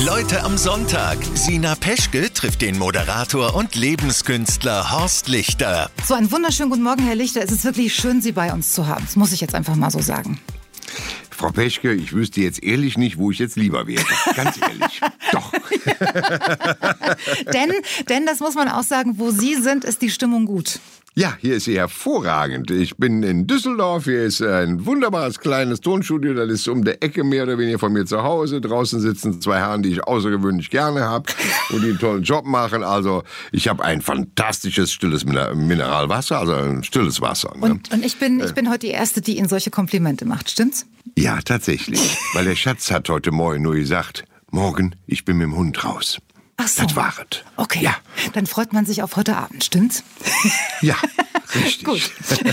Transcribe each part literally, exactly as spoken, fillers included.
Leute am Sonntag. Sina Peschke trifft den Moderator und Lebenskünstler Horst Lichter. So, einen wunderschönen guten Morgen, Herr Lichter. Es ist wirklich schön, Sie bei uns zu haben. Das muss ich jetzt einfach mal so sagen. Frau Peschke, ich wüsste jetzt ehrlich nicht, wo ich jetzt lieber wäre. Ganz ehrlich. Doch. denn, denn, das muss man auch sagen, wo Sie sind, ist die Stimmung gut. Ja, hier ist sie hervorragend. Ich bin in Düsseldorf, hier ist ein wunderbares kleines Tonstudio, das ist um der Ecke mehr oder weniger von mir zu Hause. Draußen sitzen zwei Herren, die ich außergewöhnlich gerne habe und die einen tollen Job machen. Also ich habe ein fantastisches, stilles Mineralwasser, also ein stilles Wasser. Ne? Und, und ich bin, ich bin heute die Erste, die Ihnen solche Komplimente macht, stimmt's? Ja, tatsächlich. Weil der Schatz hat heute Morgen nur gesagt, morgen, ich bin mit dem Hund raus. Ach so. Das war es. Okay, ja. Dann freut man sich auf heute Abend, stimmt's? Ja, richtig. Gut.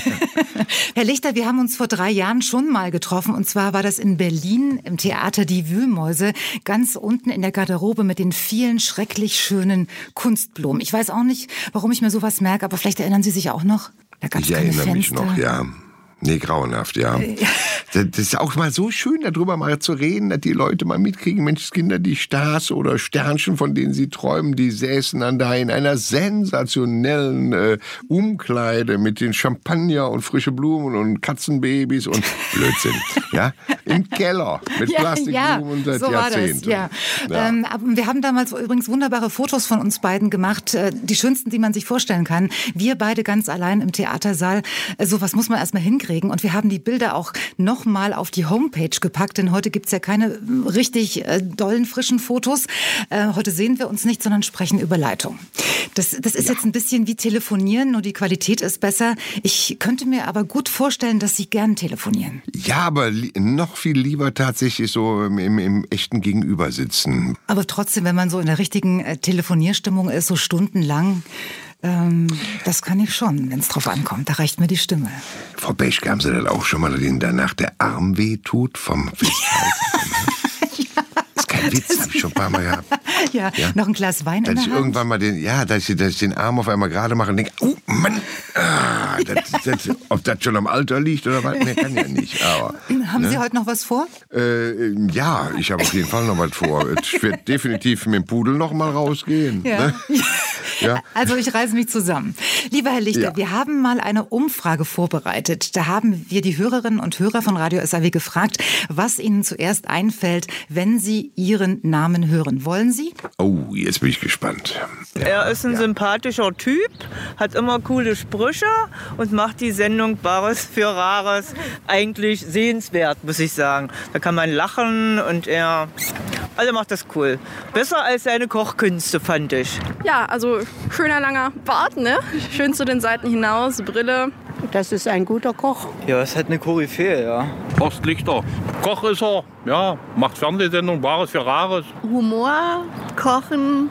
Herr Lichter, wir haben uns vor drei Jahren schon mal getroffen. Und zwar war das in Berlin im Theater Die Wühlmäuse, ganz unten in der Garderobe mit den vielen schrecklich schönen Kunstblumen. Ich weiß auch nicht, warum ich mir sowas merke, aber vielleicht erinnern Sie sich auch noch? Da gab's ich keine erinnere Fenster. mich noch, ja. Nee, grauenhaft, ja. Das ist auch mal so schön, darüber mal zu reden, dass die Leute mal mitkriegen, Menschenskinder, die Stars oder Sternchen, von denen sie träumen, die säßen dann da in einer sensationellen äh, Umkleide mit den Champagner und frische Blumen und Katzenbabys und Blödsinn, ja, im Keller mit ja, Plastikblumen ja, seit so Jahrzehnten. War das, ja. Ja. Ähm, aber wir haben damals übrigens wunderbare Fotos von uns beiden gemacht, äh, die schönsten, die man sich vorstellen kann. Wir beide ganz allein im Theatersaal. Äh, sowas muss man erstmal hinkriegen. Und wir haben die Bilder auch nochmal auf die Homepage gepackt, denn heute gibt's ja keine richtig äh, dollen, frischen Fotos. Äh, heute sehen wir uns nicht, sondern sprechen über Leitung. Das, das ist ja. jetzt ein bisschen wie telefonieren, nur die Qualität ist besser. Ich könnte mir aber gut vorstellen, dass Sie gern telefonieren. Ja, aber li- noch viel lieber tatsächlich so im, im, im echten Gegenüber sitzen. Aber trotzdem, wenn man so in der richtigen äh, Telefonierstimmung ist, so stundenlang, Ähm, das kann ich schon, wenn es drauf ankommt. Da reicht mir die Stimme. Frau Peschke, haben Sie das auch schon mal, dass Ihnen danach der Arm weh tut vom Festhalten? Ja. Das ist kein Witz, habe ich schon ein paar Mal gehabt. Ja, ja. Noch ein Glas Wein dass in der ich Hand? irgendwann mal den, ja, dass ich, dass ich den Arm auf einmal gerade mache und denke, oh Mann, ah, das, das, ob das schon am Alter liegt oder was, ne, kann ja nicht. Aber, haben ne? Sie heute noch was vor? Äh, ja, ich habe auf jeden Fall noch was vor. Ich werde definitiv mit dem Pudel noch mal rausgehen. Ja. Ne? Ja. Also ich reiße mich zusammen. Lieber Herr Lichter, ja. wir haben mal eine Umfrage vorbereitet. Da haben wir die Hörerinnen und Hörer von Radio S A W gefragt, was Ihnen zuerst einfällt, wenn Sie Ihren Namen hören. Wollen Sie? Oh, jetzt bin ich gespannt. Ja. Er ist ein ja. sympathischer Typ, hat immer coole Sprüche und macht die Sendung Bares für Rares eigentlich sehenswert, muss ich sagen. Da kann man lachen und er... Also macht das cool. Besser als seine Kochkünste, fand ich. Ja, also schöner langer Bart, ne? Schön zu den Seiten hinaus, Brille. Das ist ein guter Koch. Ja, ist halt eine Koryphäe, ja. Horst Lichter. Koch ist er, ja, macht Fernsehsendung, Bares für Rares. Humor, Kochen,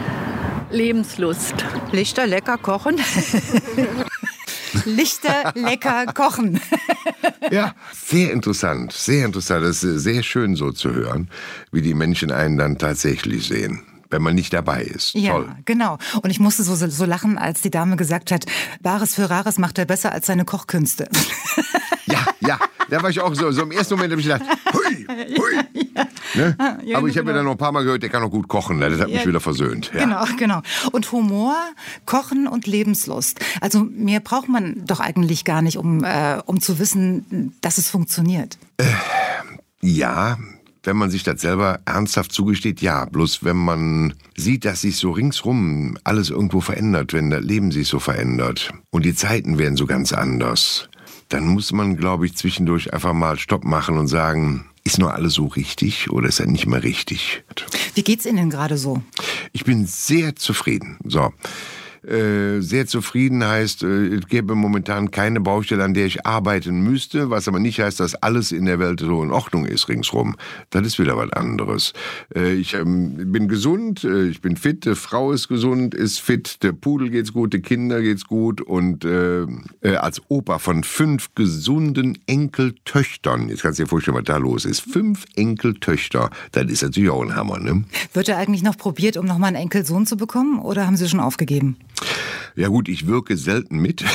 Lebenslust. Lichter, lecker kochen. Lichter, lecker kochen. Ja, sehr interessant, sehr interessant. Es ist sehr schön so zu hören, wie die Menschen einen dann tatsächlich sehen, wenn man nicht dabei ist. Ja, toll. Genau. Und ich musste so, so lachen, als die Dame gesagt hat, Bares für Rares macht er besser als seine Kochkünste. Ja, ja, da war ich auch so, so im ersten Moment habe ich gedacht, hui, hui. Ja, Ne? ja. Ja, aber ich habe genau. ja dann noch ein paar Mal gehört, der kann auch gut kochen, das hat Ja. mich wieder versöhnt. Ja. Genau, genau. Und Humor, Kochen und Lebenslust. Also mehr braucht man doch eigentlich gar nicht, um, äh, um zu wissen, dass es funktioniert. Äh, ja, wenn man sich das selber ernsthaft zugesteht, ja. Bloß wenn man sieht, dass sich so ringsrum alles irgendwo verändert, wenn das Leben sich so verändert und die Zeiten werden so ganz anders, dann muss man, glaube ich, zwischendurch einfach mal Stopp machen und sagen, ist nur alles so richtig oder ist das nicht mehr richtig? Wie geht's Ihnen gerade so? Ich bin sehr zufrieden. So. Äh, sehr zufrieden heißt, äh, es gäbe momentan keine Baustelle, an der ich arbeiten müsste, was aber nicht heißt, dass alles in der Welt so in Ordnung ist ringsrum. Das ist wieder was anderes. Äh, ich ähm, bin gesund, äh, ich bin fit, die Frau ist gesund, ist fit, der Pudel geht's gut, die Kinder geht's gut und äh, äh, als Opa von fünf gesunden Enkeltöchtern, jetzt kannst du dir vorstellen, was da los ist, fünf Enkeltöchter, das ist natürlich auch ein Hammer, ne? Wird er eigentlich noch probiert, um nochmal einen Enkelsohn zu bekommen oder haben Sie schon aufgegeben? Ja gut, ich wirke selten mit.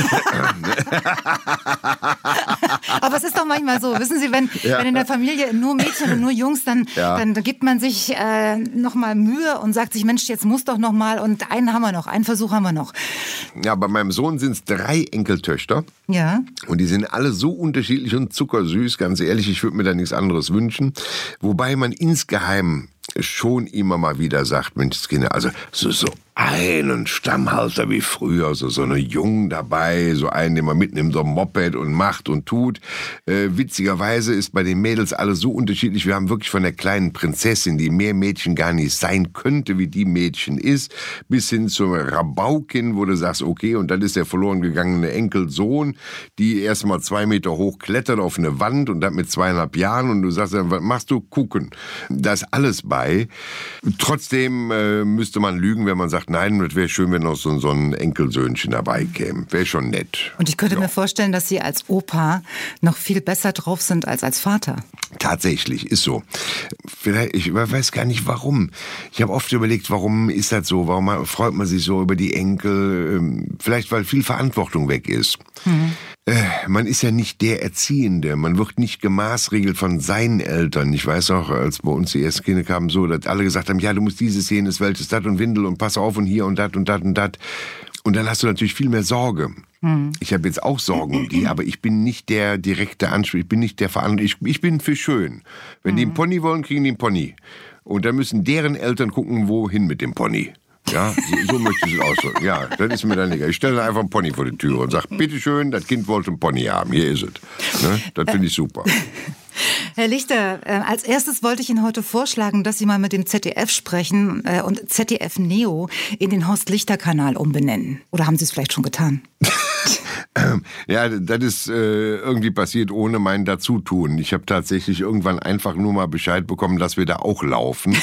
Aber es ist doch manchmal so, wissen Sie, wenn, ja. wenn in der Familie nur Mädchen und nur Jungs, dann, ja. dann gibt man sich äh, nochmal Mühe und sagt sich, Mensch, jetzt muss doch noch mal und einen haben wir noch, einen Versuch haben wir noch. Ja, bei meinem Sohn sind es drei Enkeltöchter. Ja. Und die sind alle so unterschiedlich und zuckersüß, ganz ehrlich, ich würde mir da nichts anderes wünschen. Wobei man insgeheim schon immer mal wieder sagt, Mensch, Kinder, also so, so einen Stammhalter wie früher, so, so eine Jungen dabei, so einen, den man mitnimmt, so ein Moped und macht und tut. Äh, witzigerweise ist bei den Mädels alles so unterschiedlich. Wir haben wirklich von der kleinen Prinzessin, die mehr Mädchen gar nicht sein könnte, wie die Mädchen ist, bis hin zum Rabaukin, wo du sagst, okay, und dann ist der verloren gegangene Enkelsohn, die erst mal zwei Meter hoch klettert auf eine Wand und dann mit zweieinhalb Jahren und du sagst, was machst du? Gucken. Da ist alles bei. Trotzdem äh, müsste man lügen, wenn man sagt, nein, es wäre schön, wenn noch so, so ein Enkelsöhnchen dabei käme. Wäre schon nett. Und ich könnte ja. mir vorstellen, dass Sie als Opa noch viel besser drauf sind als als Vater. Tatsächlich, ist so. Vielleicht, ich weiß gar nicht, warum. Ich habe oft überlegt, warum ist das so? Warum freut man sich so über die Enkel? Vielleicht, weil viel Verantwortung weg ist. Mhm. Äh, man ist ja nicht der Erziehende, man wird nicht gemaßregelt von seinen Eltern. Ich weiß auch, als bei uns die ersten Kinder kamen, so, dass alle gesagt haben, ja, du musst dieses sehen, das welches, dat und Windel und pass auf und hier und dat und dat und dat. Und dann hast du natürlich viel mehr Sorge. Hm. Ich habe jetzt auch Sorgen um die, aber ich bin nicht der direkte Anspruch, ich bin nicht der Verantwortliche, ich, ich bin für schön. Wenn hm. die einen Pony wollen, kriegen die einen Pony. Und dann müssen deren Eltern gucken, wohin mit dem Pony. Ja, so, so möchte ich es ausdrücken. Ja, das ist mir dann egal. Ich stelle einfach einen Pony vor die Tür und sage, bitteschön, das Kind wollte einen Pony haben, hier ist es. Ne? Das finde ich super. Herr Lichter, äh, als erstes wollte ich Ihnen heute vorschlagen, dass Sie mal mit dem Z D F sprechen äh, und Z D F Neo in den Horst-Lichter-Kanal umbenennen. Oder haben Sie es vielleicht schon getan? Ja, das ist äh, irgendwie passiert ohne mein Dazutun. Ich habe tatsächlich irgendwann einfach nur mal Bescheid bekommen, dass wir da auch laufen.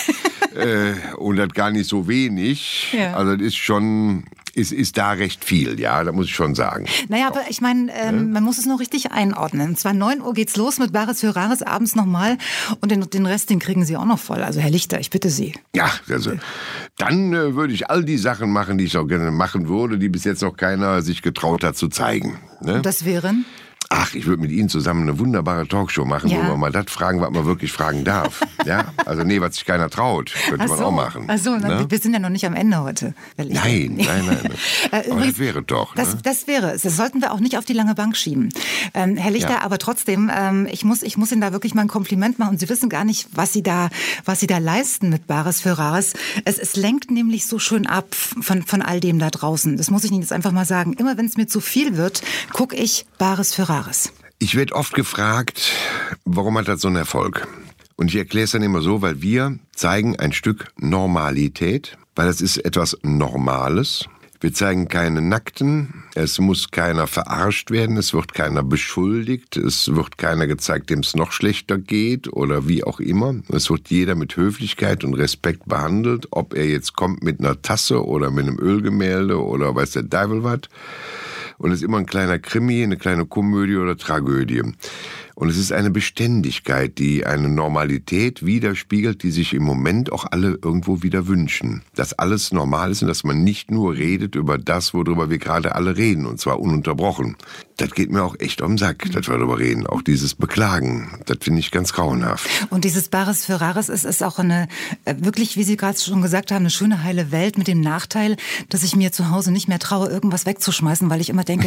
äh, und das gar nicht so wenig. Ja. Also das ist schon... Ist, ist da recht viel, ja, da muss ich schon sagen. Naja, aber ich meine, ähm, ja? man muss es noch richtig einordnen. Und zwar neun Uhr geht's los mit Bares für Rares, abends nochmal und den, den Rest, den kriegen Sie auch noch voll. Also Herr Lichter, ich bitte Sie. Ja, also dann äh, würde ich all die Sachen machen, die ich auch gerne machen würde, die bis jetzt noch keiner sich getraut hat zu zeigen. Ne? Und das wären? Ach, ich würde mit Ihnen zusammen eine wunderbare Talkshow machen, ja. wo man mal das fragen, was man wirklich fragen darf. Ja, also nee, was sich keiner traut, könnte so. man auch machen. Ach so, ne? Wir sind ja noch nicht am Ende heute. Nein, nein, nein. nein. Übrigens, aber das wäre doch. Das, ne? das wäre es. Das sollten wir auch nicht auf die lange Bank schieben. Ähm, Herr Lichter, ja. aber trotzdem, ähm, ich muss, ich muss Ihnen da wirklich mal ein Kompliment machen. Sie wissen gar nicht, was Sie da, was Sie da leisten mit Bares für Rares. Es, es lenkt nämlich so schön ab von, von all dem da draußen. Das muss ich Ihnen jetzt einfach mal sagen. Immer wenn es mir zu viel wird, gucke ich Bares für Rares. Ich werde oft gefragt, warum hat das so einen Erfolg? Und ich erkläre es dann immer so, weil wir zeigen ein Stück Normalität, weil das ist etwas Normales. Wir zeigen keine Nackten, es muss keiner verarscht werden, es wird keiner beschuldigt, es wird keiner gezeigt, dem es noch schlechter geht oder wie auch immer. Es wird jeder mit Höflichkeit und Respekt behandelt, ob er jetzt kommt mit einer Tasse oder mit einem Ölgemälde oder weiß der Teufel was. Und es ist immer ein kleiner Krimi, eine kleine Komödie oder Tragödie. Und es ist eine Beständigkeit, die eine Normalität widerspiegelt, die sich im Moment auch alle irgendwo wieder wünschen. Dass alles normal ist und dass man nicht nur redet über das, worüber wir gerade alle reden, und zwar ununterbrochen. Das geht mir auch echt um den Sack, dass wir darüber reden. Auch dieses Beklagen, das finde ich ganz grauenhaft. Und dieses Bares für Rares ist, ist auch eine, wirklich, wie Sie gerade schon gesagt haben, eine schöne, heile Welt mit dem Nachteil, dass ich mir zu Hause nicht mehr traue, irgendwas wegzuschmeißen, weil ich immer denke...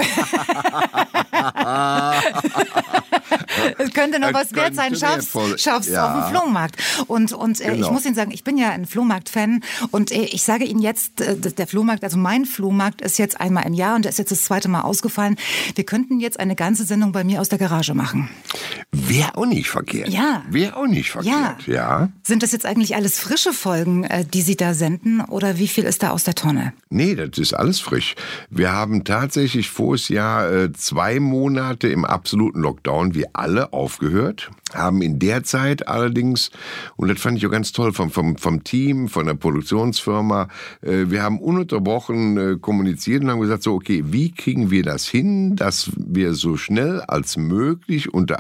Es könnte noch was wert sein, schaff's, schaff's ja. auf dem Flohmarkt. Und, und äh, genau. ich muss Ihnen sagen, ich bin ja ein Flohmarkt-Fan und äh, ich sage Ihnen jetzt, äh, der Flohmarkt, also mein Flohmarkt ist jetzt einmal im Jahr und der ist jetzt das zweite Mal ausgefallen. Wir könnten jetzt eine ganze Sendung bei mir aus der Garage machen. Wäre auch nicht verkehrt. Ja. Wäre auch nicht verkehrt, ja. ja. Sind das jetzt eigentlich alles frische Folgen, äh, die Sie da senden oder wie viel ist da aus der Tonne? Nee, das ist alles frisch. Wir haben tatsächlich voriges Jahr äh, zwei Monate im absoluten Lockdown, wie alle, aufgehört. Haben in der Zeit allerdings, und das fand ich auch ganz toll vom, vom, vom Team, von der Produktionsfirma, äh, wir haben ununterbrochen äh, kommuniziert und haben gesagt, so okay, wie kriegen wir das hin, dass wir so schnell als möglich unter allen Sicherheiten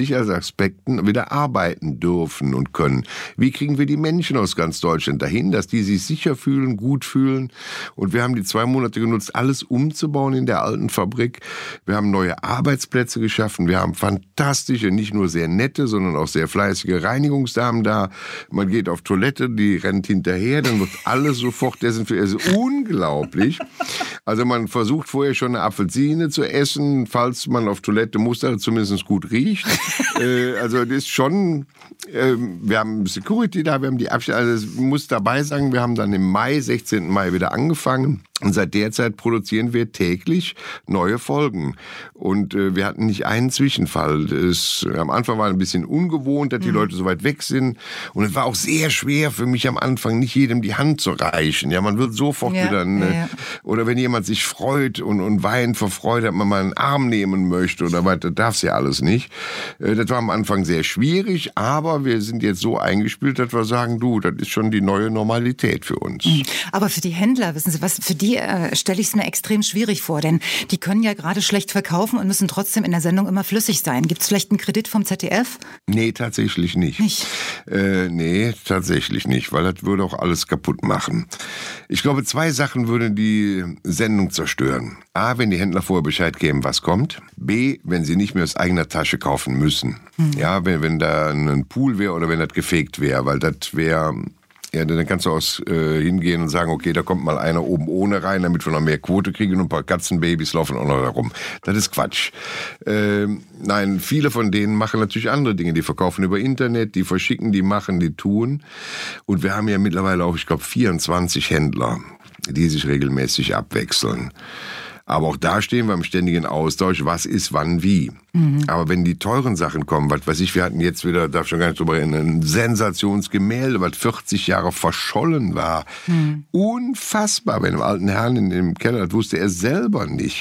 Sicherheitsaspekten wieder arbeiten dürfen und können. Wie kriegen wir die Menschen aus ganz Deutschland dahin, dass die sich sicher fühlen, gut fühlen? Und wir haben die zwei Monate genutzt, alles umzubauen in der alten Fabrik. Wir haben neue Arbeitsplätze geschaffen. Wir haben fantastische, nicht nur sehr nette, sondern auch sehr fleißige Reinigungsdamen da. Man geht auf Toilette, die rennt hinterher, dann wird alles sofort desinfiziert. Es ist unglaublich. Also man versucht vorher schon eine Apfelsine zu essen, falls man auf Toilette muss, dass es zumindest gut riecht. äh, also das ist schon, äh, wir haben Security da, wir haben die Abstände, also ich muss dabei sagen, wir haben dann im Mai, sechzehnten Mai wieder angefangen. Und seit der Zeit produzieren wir täglich neue Folgen. Und äh, wir hatten nicht einen Zwischenfall. Es, am Anfang war es ein bisschen ungewohnt, dass die mhm. Leute so weit weg sind. Und es war auch sehr schwer für mich am Anfang, nicht jedem die Hand zu reichen. Ja, man wird sofort ja, wieder... Ne, ja, ja. Oder wenn jemand sich freut und, und weint vor Freude, dass man mal einen Arm nehmen möchte oder weiter, darf es ja alles nicht. Äh, das war am Anfang sehr schwierig, aber wir sind jetzt so eingespielt, dass wir sagen, du, das ist schon die neue Normalität für uns. Mhm. Aber für die Händler, wissen Sie was, für die Die äh, stelle ich es mir extrem schwierig vor, denn die können ja gerade schlecht verkaufen und müssen trotzdem in der Sendung immer flüssig sein. Gibt es vielleicht einen Kredit vom Z D F? Nee, tatsächlich nicht. Nicht? Äh, nee, tatsächlich nicht, weil das würde auch alles kaputt machen. Ich glaube, zwei Sachen würden die Sendung zerstören. A, wenn die Händler vorher Bescheid geben, was kommt. B, wenn sie nicht mehr aus eigener Tasche kaufen müssen. Mhm. Ja, wenn, wenn da ein Pool wäre oder wenn das gefegt wäre, weil das wäre... Ja, dann kannst du aus äh, hingehen und sagen, okay, da kommt mal einer oben ohne rein, damit wir noch mehr Quote kriegen und ein paar Katzenbabys laufen auch noch herum. Das ist Quatsch. Ähm, nein, viele von denen machen natürlich andere Dinge. Die verkaufen über Internet, die verschicken, die machen, die tun. Und wir haben ja mittlerweile auch, ich glaube, vierundzwanzig Händler, die sich regelmäßig abwechseln. Aber auch da stehen wir im ständigen Austausch, was ist wann wie. Mhm. Aber wenn die teuren Sachen kommen, was weiß ich, wir hatten jetzt wieder, darf schon gar nicht drüber reden, ein Sensationsgemälde, was vierzig Jahre verschollen war. Mhm. Unfassbar, bei einem alten Herrn in dem Keller, das wusste er selber nicht.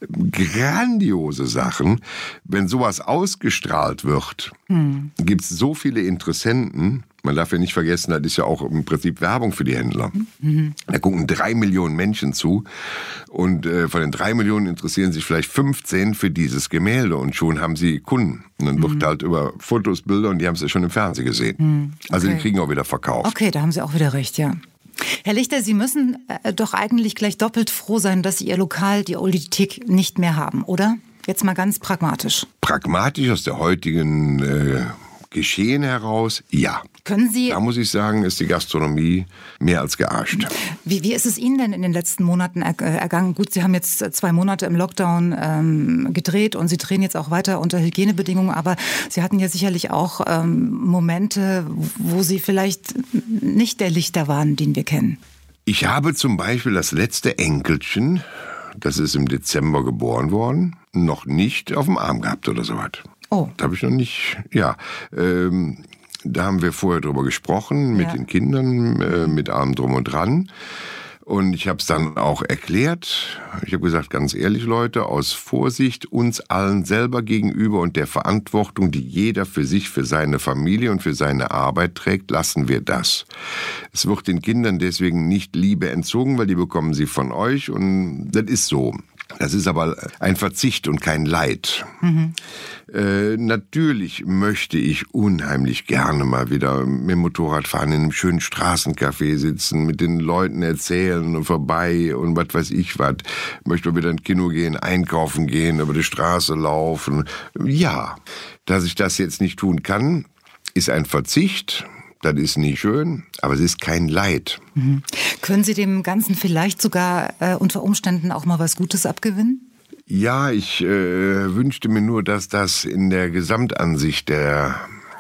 Grandiose Sachen. Wenn sowas ausgestrahlt wird, mhm. gibt es so viele Interessenten. Man darf ja nicht vergessen, das ist ja auch im Prinzip Werbung für die Händler. Mhm. Da gucken drei Millionen Menschen zu und äh, von den drei Millionen interessieren sich vielleicht fünfzehn für dieses Gemälde und schon haben sie Kunden. Und dann mhm. wird halt über Fotos, Bilder und die haben es ja schon im Fernsehen gesehen. Mhm. Okay. Also die kriegen auch wieder verkauft. Okay, da haben Sie auch wieder recht, ja. Herr Lichter, Sie müssen äh, doch eigentlich gleich doppelt froh sein, dass Sie Ihr Lokal, die Audiothek, nicht mehr haben, oder? Jetzt mal ganz pragmatisch. Pragmatisch aus der heutigen... Äh, Geschehen heraus, ja. Können Sie... Da muss ich sagen, ist die Gastronomie mehr als gearscht. Wie, wie ist es Ihnen denn in den letzten Monaten ergangen? Gut, Sie haben jetzt zwei Monate im Lockdown ähm, gedreht und Sie drehen jetzt auch weiter unter Hygienebedingungen, aber Sie hatten ja sicherlich auch ähm, Momente, wo Sie vielleicht nicht der Lichter waren, den wir kennen. Ich habe zum Beispiel das letzte Enkelchen, das ist im Dezember geboren worden, noch nicht auf dem Arm gehabt oder so was. Oh. Da habe ich noch nicht, ja, ähm, da haben wir vorher drüber gesprochen, mit ja. den Kindern, äh, mit allem drum und dran. Und ich habe es dann auch erklärt. Ich habe gesagt, ganz ehrlich, Leute, aus Vorsicht uns allen selber gegenüber und der Verantwortung, die jeder für sich, für seine Familie und für seine Arbeit trägt, lassen wir das. Es wird den Kindern deswegen nicht Liebe entzogen, weil die bekommen sie von euch und das ist so. Das ist aber ein Verzicht und kein Leid. Mhm. Äh, natürlich möchte ich unheimlich gerne mal wieder mit dem Motorrad fahren, in einem schönen Straßencafé sitzen, mit den Leuten erzählen und vorbei und was weiß ich was. Möchte mal wieder ins Kino gehen, einkaufen gehen, über die Straße laufen. Ja, dass ich das jetzt nicht tun kann, ist ein Verzicht. Das ist nicht schön, aber es ist kein Leid. Mhm. Können Sie dem Ganzen vielleicht sogar äh, unter Umständen auch mal was Gutes abgewinnen? Ja, ich äh, wünschte mir nur, dass das in der Gesamtansicht der,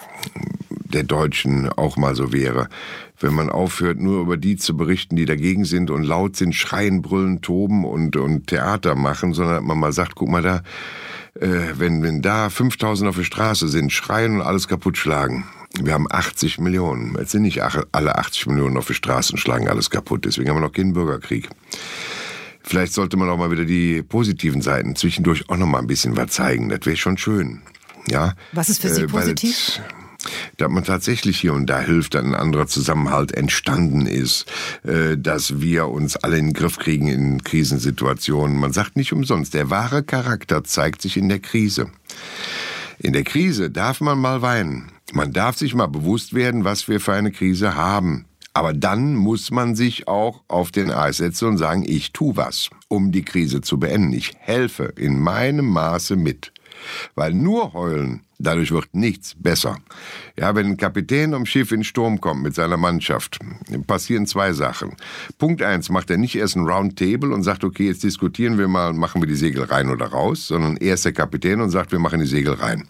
der Deutschen auch mal so wäre. Wenn man aufhört, nur über die zu berichten, die dagegen sind und laut sind, schreien, brüllen, toben und, und Theater machen, sondern man mal sagt, guck mal da, äh, wenn, wenn da fünftausend auf der Straße sind, schreien und alles kaputt schlagen. Wir haben achtzig Millionen. Jetzt sind nicht alle achtzig Millionen auf der Straße und schlagen alles kaputt. Deswegen haben wir noch keinen Bürgerkrieg. Vielleicht sollte man auch mal wieder die positiven Seiten zwischendurch auch noch mal ein bisschen was zeigen. Das wäre schon schön. Ja? Was ist für Sie äh, positiv? Dass man tatsächlich hier und da hilft, dass ein anderer Zusammenhalt entstanden ist, äh, dass wir uns alle in den Griff kriegen in Krisensituationen. Man sagt nicht umsonst, der wahre Charakter zeigt sich in der Krise. In der Krise darf man mal weinen. Man darf sich mal bewusst werden, was wir für eine Krise haben. Aber dann muss man sich auch auf den Eis setzen und sagen, ich tu was, um die Krise zu beenden. Ich helfe in meinem Maße mit. Weil nur heulen, dadurch wird nichts besser. Ja, wenn ein Kapitän am Schiff in Sturm kommt mit seiner Mannschaft, passieren zwei Sachen. Punkt eins, macht er nicht erst ein Roundtable und sagt, okay, jetzt diskutieren wir mal, machen wir die Segel rein oder raus, sondern er ist der Kapitän und sagt, wir machen die Segel rein.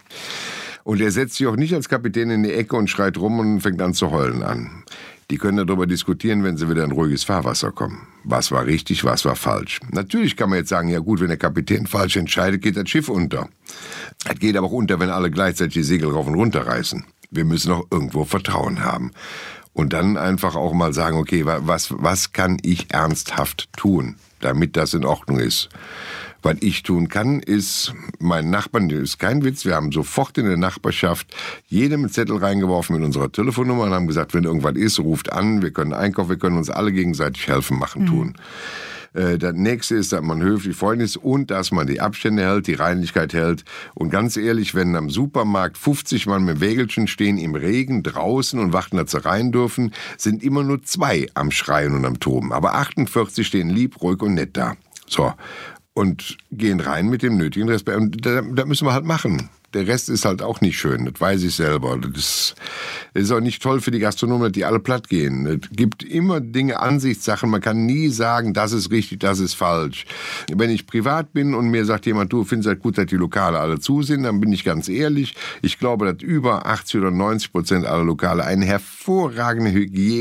Und er setzt sich auch nicht als Kapitän in die Ecke und schreit rum und fängt an zu heulen an. Die können darüber diskutieren, wenn sie wieder in ruhiges Fahrwasser kommen. Was war richtig, was war falsch. Natürlich kann man jetzt sagen, ja gut, wenn der Kapitän falsch entscheidet, geht das Schiff unter. Das geht aber auch unter, wenn alle gleichzeitig die Segel rauf und runter reißen. Wir müssen auch irgendwo Vertrauen haben. Und dann einfach auch mal sagen, okay, was, was kann ich ernsthaft tun, damit das in Ordnung ist? Was ich tun kann, ist, meinen Nachbarn, das ist kein Witz, wir haben sofort in der Nachbarschaft jedem einen Zettel reingeworfen mit unserer Telefonnummer und haben gesagt, wenn irgendwas ist, ruft an, wir können einkaufen, wir können uns alle gegenseitig helfen, machen, tun. Mhm. Das nächste ist, dass man höflich freundlich ist und dass man die Abstände hält, die Reinlichkeit hält. Und ganz ehrlich, wenn am Supermarkt fünfzig Mann mit Wägelchen stehen im Regen draußen und warten, dass sie rein dürfen, sind immer nur zwei am Schreien und am Toben. Aber achtundvierzig stehen lieb, ruhig und nett da. So. Und gehen rein mit dem nötigen Respekt. Und da, da müssen wir halt machen. Der Rest ist halt auch nicht schön, das weiß ich selber. Das ist auch nicht toll für die Gastronomen, die alle platt gehen. Es gibt immer Dinge, Ansichtssachen, man kann nie sagen, das ist richtig, das ist falsch. Wenn ich privat bin und mir sagt jemand, du findest halt gut, dass die Lokale alle zu sind, dann bin ich ganz ehrlich, ich glaube, dass über achtzig oder neunzig Prozent aller Lokale eine hervorragende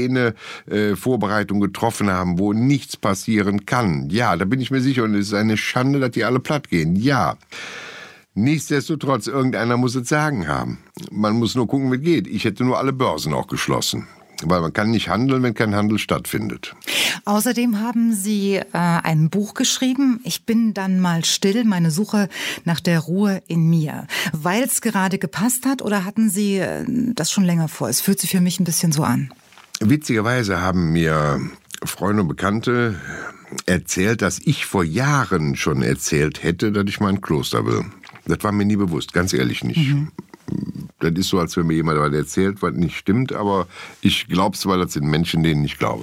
Hygiene-Vorbereitung getroffen haben, wo nichts passieren kann. Ja, da bin ich mir sicher und es ist eine Schande, dass die alle platt gehen. Ja. Nichtsdestotrotz, irgendeiner muss es sagen haben. Man muss nur gucken, wie es geht. Ich hätte nur alle Börsen auch geschlossen. Weil man kann nicht handeln, wenn kein Handel stattfindet. Außerdem haben Sie äh, ein Buch geschrieben, Ich bin dann mal still, meine Suche nach der Ruhe in mir. Weil es gerade gepasst hat oder hatten Sie äh, das schon länger vor? Es fühlt sich für mich ein bisschen so an. Witzigerweise haben mir Freunde und Bekannte erzählt, dass ich vor Jahren schon erzählt hätte, dass ich mal ein Kloster will. Das war mir nie bewusst, ganz ehrlich nicht. Mhm. Das ist so, als wenn mir jemand was erzählt, was nicht stimmt, aber ich glaube es, weil das sind Menschen, denen ich glaube.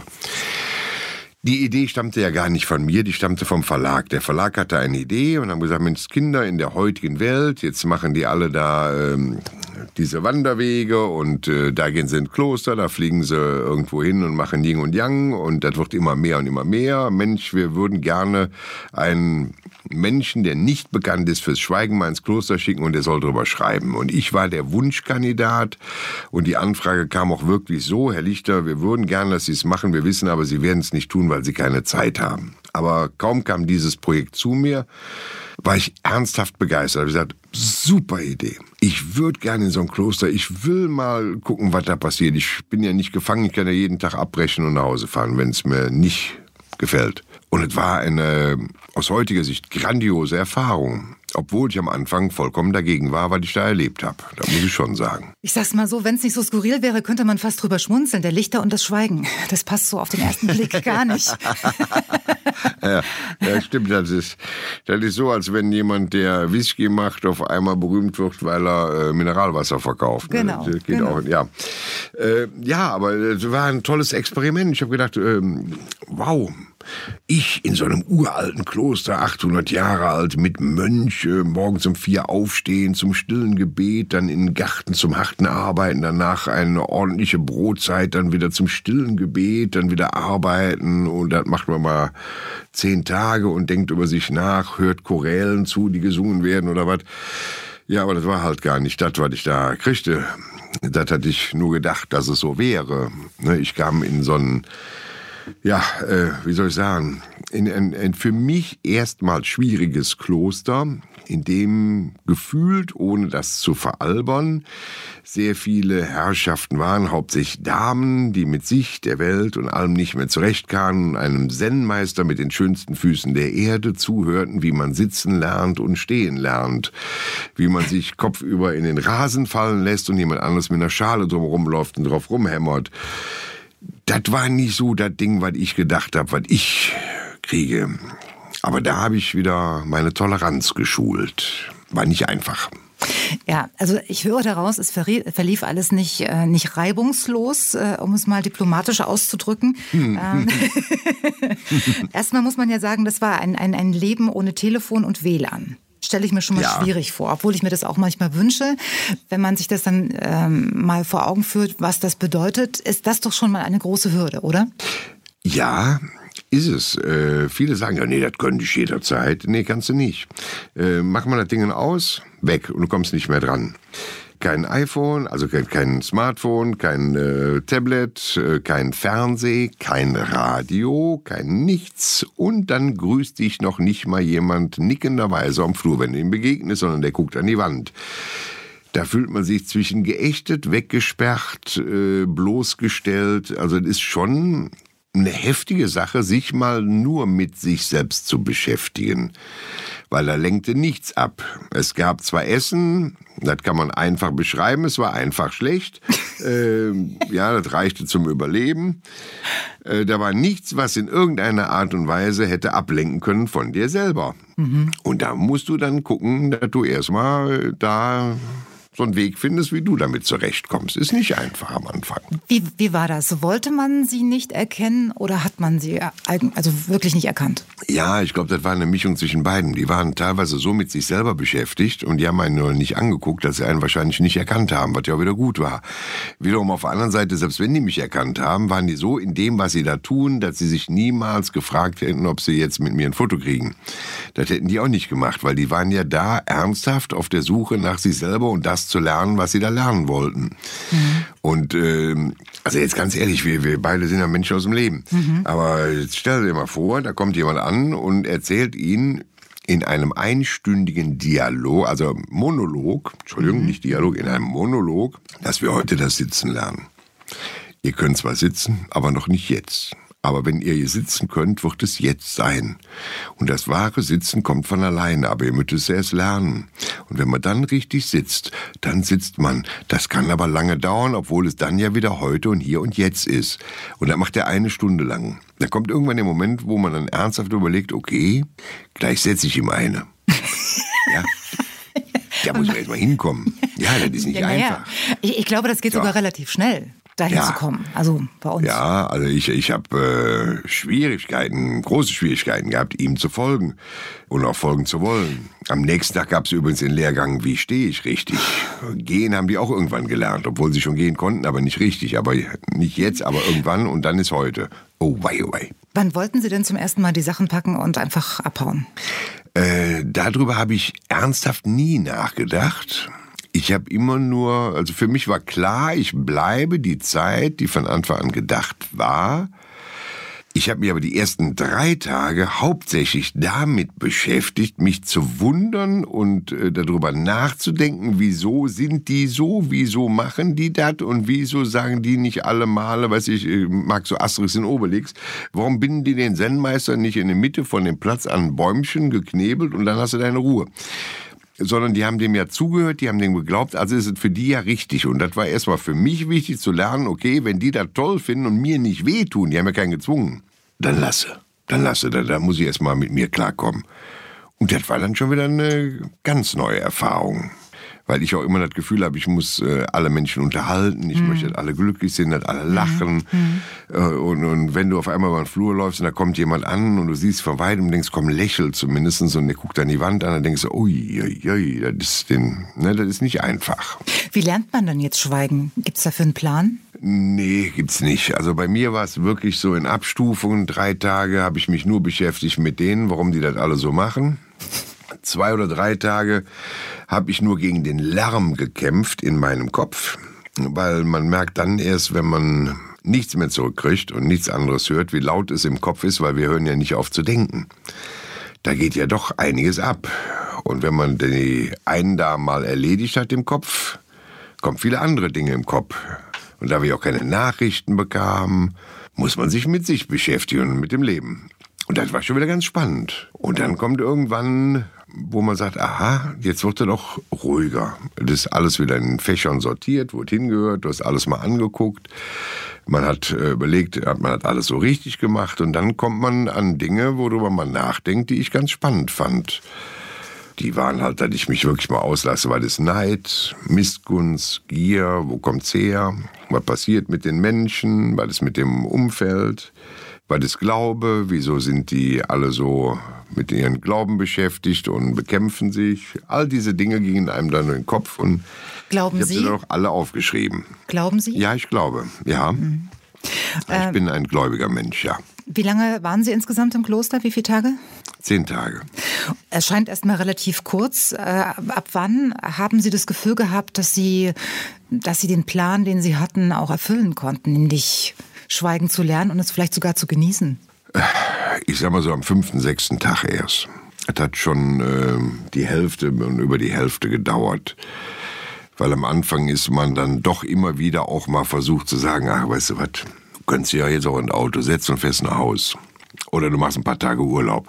Die Idee stammte ja gar nicht von mir, die stammte vom Verlag. Der Verlag hatte eine Idee und haben gesagt, Mensch, Kinder in der heutigen Welt, jetzt machen die alle da ähm, diese Wanderwege und äh, da gehen sie ins Kloster, da fliegen sie irgendwo hin und machen Yin und Yang und das wird immer mehr und immer mehr. Mensch, wir würden gerne einen Menschen, der nicht bekannt ist, fürs Schweigen mal ins Kloster schicken und der soll drüber schreiben. Und ich war der Wunschkandidat und die Anfrage kam auch wirklich so, Herr Lichter, wir würden gerne, dass Sie es machen, wir wissen aber, Sie werden es nicht tun, weil Sie keine Zeit haben. Aber kaum kam dieses Projekt zu mir, war ich ernsthaft begeistert. Ich habe gesagt, super Idee. Ich würde gerne in so ein Kloster, ich will mal gucken, was da passiert. Ich bin ja nicht gefangen, ich kann ja jeden Tag abbrechen und nach Hause fahren, wenn es mir nicht gefällt. Und es war eine aus heutiger Sicht grandiose Erfahrung. Obwohl ich am Anfang vollkommen dagegen war, was ich da erlebt habe. Da muss ich schon sagen. Ich sag's mal so, wenn es nicht so skurril wäre, könnte man fast drüber schmunzeln. Der Lichter und das Schweigen. Das passt so auf den ersten Blick gar nicht. ja, ja, stimmt. Das ist, das ist so, als wenn jemand, der Whisky macht, auf einmal berühmt wird, weil er äh, Mineralwasser verkauft. Genau. Das geht genau. Auch, ja. Äh, ja, aber es war ein tolles Experiment. Ich habe gedacht, ähm, wow. Ich in so einem uralten Kloster, achthundert Jahre alt, mit Mönche, morgens um vier aufstehen zum stillen Gebet, dann in den Garten zum harten Arbeiten, danach eine ordentliche Brotzeit, dann wieder zum stillen Gebet, dann wieder arbeiten und das macht man mal zehn Tage und denkt über sich nach, hört Chorälen zu, die gesungen werden oder was. Ja, aber das war halt gar nicht das, was ich da kriegte. Das hatte ich nur gedacht, dass es so wäre. Ich kam in so einen Ja, äh, wie soll ich sagen, in ein, ein für mich erstmal schwieriges Kloster, in dem gefühlt, ohne das zu veralbern, sehr viele Herrschaften waren, hauptsächlich Damen, die mit sich, der Welt und allem nicht mehr zurechtkamen, und einem Zen-Meister mit den schönsten Füßen der Erde zuhörten, wie man sitzen lernt und stehen lernt, wie man sich kopfüber in den Rasen fallen lässt und jemand anderes mit einer Schale drumherum läuft und drauf rumhämmert. Das war nicht so das Ding, was ich gedacht habe, was ich kriege. Aber da habe ich wieder meine Toleranz geschult. War nicht einfach. Ja, also ich höre daraus, es verlief alles nicht, äh, nicht reibungslos, äh, um es mal diplomatisch auszudrücken. Hm. Ähm, erstmal muss man ja sagen, das war ein, ein, ein Leben ohne Telefon und W L A N. Stelle ich mir schon mal ja. schwierig vor, obwohl ich mir das auch manchmal wünsche. Wenn man sich das dann ähm, mal vor Augen führt, was das bedeutet, ist das doch schon mal eine große Hürde, oder? Ja, ist es. Äh, viele sagen, ja, nee, das könnte ich jederzeit. Nee, kannst du nicht. Äh, mach mal das Ding aus, weg und du kommst nicht mehr dran. Kein iPhone, also kein, kein Smartphone, kein äh, Tablet, äh, kein Fernseh, kein Radio, kein nichts. Und dann grüßt dich noch nicht mal jemand nickenderweise am Flur, wenn du ihm begegnest, sondern der guckt an die Wand. Da fühlt man sich zwischen geächtet, weggesperrt, äh, bloßgestellt. Also das ist schon eine heftige Sache, sich mal nur mit sich selbst zu beschäftigen. Weil da lenkte nichts ab. Es gab zwar Essen, das kann man einfach beschreiben, es war einfach schlecht. äh, ja, das reichte zum Überleben. Äh, da war nichts, was in irgendeiner Art und Weise hätte ablenken können von dir selber. Mhm. Und da musst du dann gucken, dass du erstmal da so einen Weg findest, wie du damit zurechtkommst. Ist nicht einfach am Anfang. Wie, wie war das? Wollte man sie nicht erkennen oder hat man sie also wirklich nicht erkannt? Ja, ich glaube, das war eine Mischung zwischen beiden. Die waren teilweise so mit sich selber beschäftigt und die haben einen nur nicht angeguckt, dass sie einen wahrscheinlich nicht erkannt haben, was ja auch wieder gut war. Wiederum auf der anderen Seite, selbst wenn die mich erkannt haben, waren die so in dem, was sie da tun, dass sie sich niemals gefragt hätten, ob sie jetzt mit mir ein Foto kriegen. Das hätten die auch nicht gemacht, weil die waren ja da ernsthaft auf der Suche nach sich selber und das zu lernen, was sie da lernen wollten. Mhm. Und äh, also jetzt ganz ehrlich, wir, wir beide sind ja Menschen aus dem Leben. Mhm. Aber jetzt stell dir mal vor, da kommt jemand an und erzählt ihnen in einem einstündigen Dialog, also Monolog, Entschuldigung, mhm. nicht Dialog, in einem Monolog, dass wir heute das Sitzen lernen. Ihr könnt zwar sitzen, aber noch nicht jetzt. Aber wenn ihr hier sitzen könnt, wird es jetzt sein. Und das wahre Sitzen kommt von alleine, aber ihr müsst es erst lernen. Und wenn man dann richtig sitzt, dann sitzt man. Das kann aber lange dauern, obwohl es dann ja wieder heute und hier und jetzt ist. Und dann macht er eine Stunde lang. Dann kommt irgendwann der Moment, wo man dann ernsthaft überlegt, okay, gleich setze ich ihm eine. Ja. Da muss man erst mal hinkommen. Ja, das ist nicht ja, einfach. Ja. Ich, ich glaube, das geht ja. sogar relativ schnell, dahin ja. zu kommen. Also bei uns. Ja, also ich, ich habe äh, Schwierigkeiten, große Schwierigkeiten gehabt, ihm zu folgen und auch folgen zu wollen. Am nächsten Tag gab es übrigens den Lehrgang, wie stehe ich richtig. Gehen haben die auch irgendwann gelernt, obwohl sie schon gehen konnten, aber nicht richtig. Aber nicht jetzt, aber irgendwann und dann ist heute. Oh wei, oh wei. Wann wollten Sie denn zum ersten Mal die Sachen packen und einfach abhauen? Äh, darüber habe ich ernsthaft nie nachgedacht. Ich habe immer nur, also für mich war klar, ich bleibe die Zeit, die von Anfang an gedacht war. Ich habe mich aber die ersten drei Tage hauptsächlich damit beschäftigt, mich zu wundern und äh, darüber nachzudenken, wieso sind die so, wieso machen die das und wieso sagen die nicht alle Male, was ich äh, mag, so Asterix und Obelix, warum binden die den Zen-Meister nicht in der Mitte von dem Platz an ein Bäumchen geknebelt und dann hast du deine Ruhe? Sondern die haben dem ja zugehört, die haben dem geglaubt, also ist es für die ja richtig. Und das war erstmal für mich wichtig zu lernen, okay, wenn die das toll finden und mir nicht wehtun, die haben ja keinen gezwungen, dann lasse, dann lasse, da, da muss ich erstmal mit mir klarkommen. Und das war dann schon wieder eine ganz neue Erfahrung. Weil ich auch immer das Gefühl habe, ich muss äh, alle Menschen unterhalten, ich mhm. möchte, dass alle glücklich sind, dass alle lachen. Mhm. Äh, und, und wenn du auf einmal über den Flur läufst und da kommt jemand an und du siehst von weitem und denkst, komm, lächel zumindest, und der guckt an die Wand an, dann denkst du, ui, ui, ui, das ist, den, ne, das ist nicht einfach. Wie lernt man denn jetzt Schweigen? Gibt's dafür einen Plan? Nee, gibt's nicht. Also bei mir war es wirklich so in Abstufungen. Drei Tage habe ich mich nur beschäftigt mit denen, warum die das alle so machen. Zwei oder drei Tage habe ich nur gegen den Lärm gekämpft in meinem Kopf, weil man merkt dann erst, wenn man nichts mehr zurückkriegt und nichts anderes hört, wie laut es im Kopf ist, weil wir hören ja nicht auf zu denken. Da geht ja doch einiges ab. Und wenn man die einen da mal erledigt hat im Kopf, kommen viele andere Dinge im Kopf. Und da wir auch keine Nachrichten bekamen, muss man sich mit sich beschäftigen und mit dem Leben. Und das war schon wieder ganz spannend. Und dann kommt irgendwann, wo man sagt, aha, jetzt wird er doch ruhiger. Das ist alles wieder in Fächern sortiert, wo es hingehört, du hast alles mal angeguckt. Man hat äh, überlegt, man hat alles so richtig gemacht. Und dann kommt man an Dinge, worüber man nachdenkt, die ich ganz spannend fand. die waren halt, dass ich mich wirklich mal auslasse. War das Neid, Missgunst, Gier, wo kommt's her? Was passiert mit den Menschen? War das mit dem Umfeld? War das Glaube? Wieso sind die alle so mit ihren Glauben beschäftigt und bekämpfen sich? All diese Dinge gingen einem dann in den Kopf und Glauben ich habe Sie? sie dann auch alle aufgeschrieben. Glauben Sie? Ja, ich glaube, ja. Mhm. Ich äh, bin ein gläubiger Mensch, ja. Wie lange waren Sie insgesamt im Kloster? Wie viele Tage? Zehn Tage. Es scheint erstmal relativ kurz. Äh, ab wann haben Sie das Gefühl gehabt, dass Sie, dass Sie den Plan, den Sie hatten, auch erfüllen konnten, nämlich Schweigen zu lernen und es vielleicht sogar zu genießen? Ich sag mal so am fünften, sechsten Tag erst. Es hat schon äh, die Hälfte und über die Hälfte gedauert. Weil am Anfang ist man dann doch immer wieder auch mal versucht zu sagen, ach, weißt du was, du könntest ja jetzt auch in ein Auto setzen und fährst nach Haus. Oder du machst ein paar Tage Urlaub.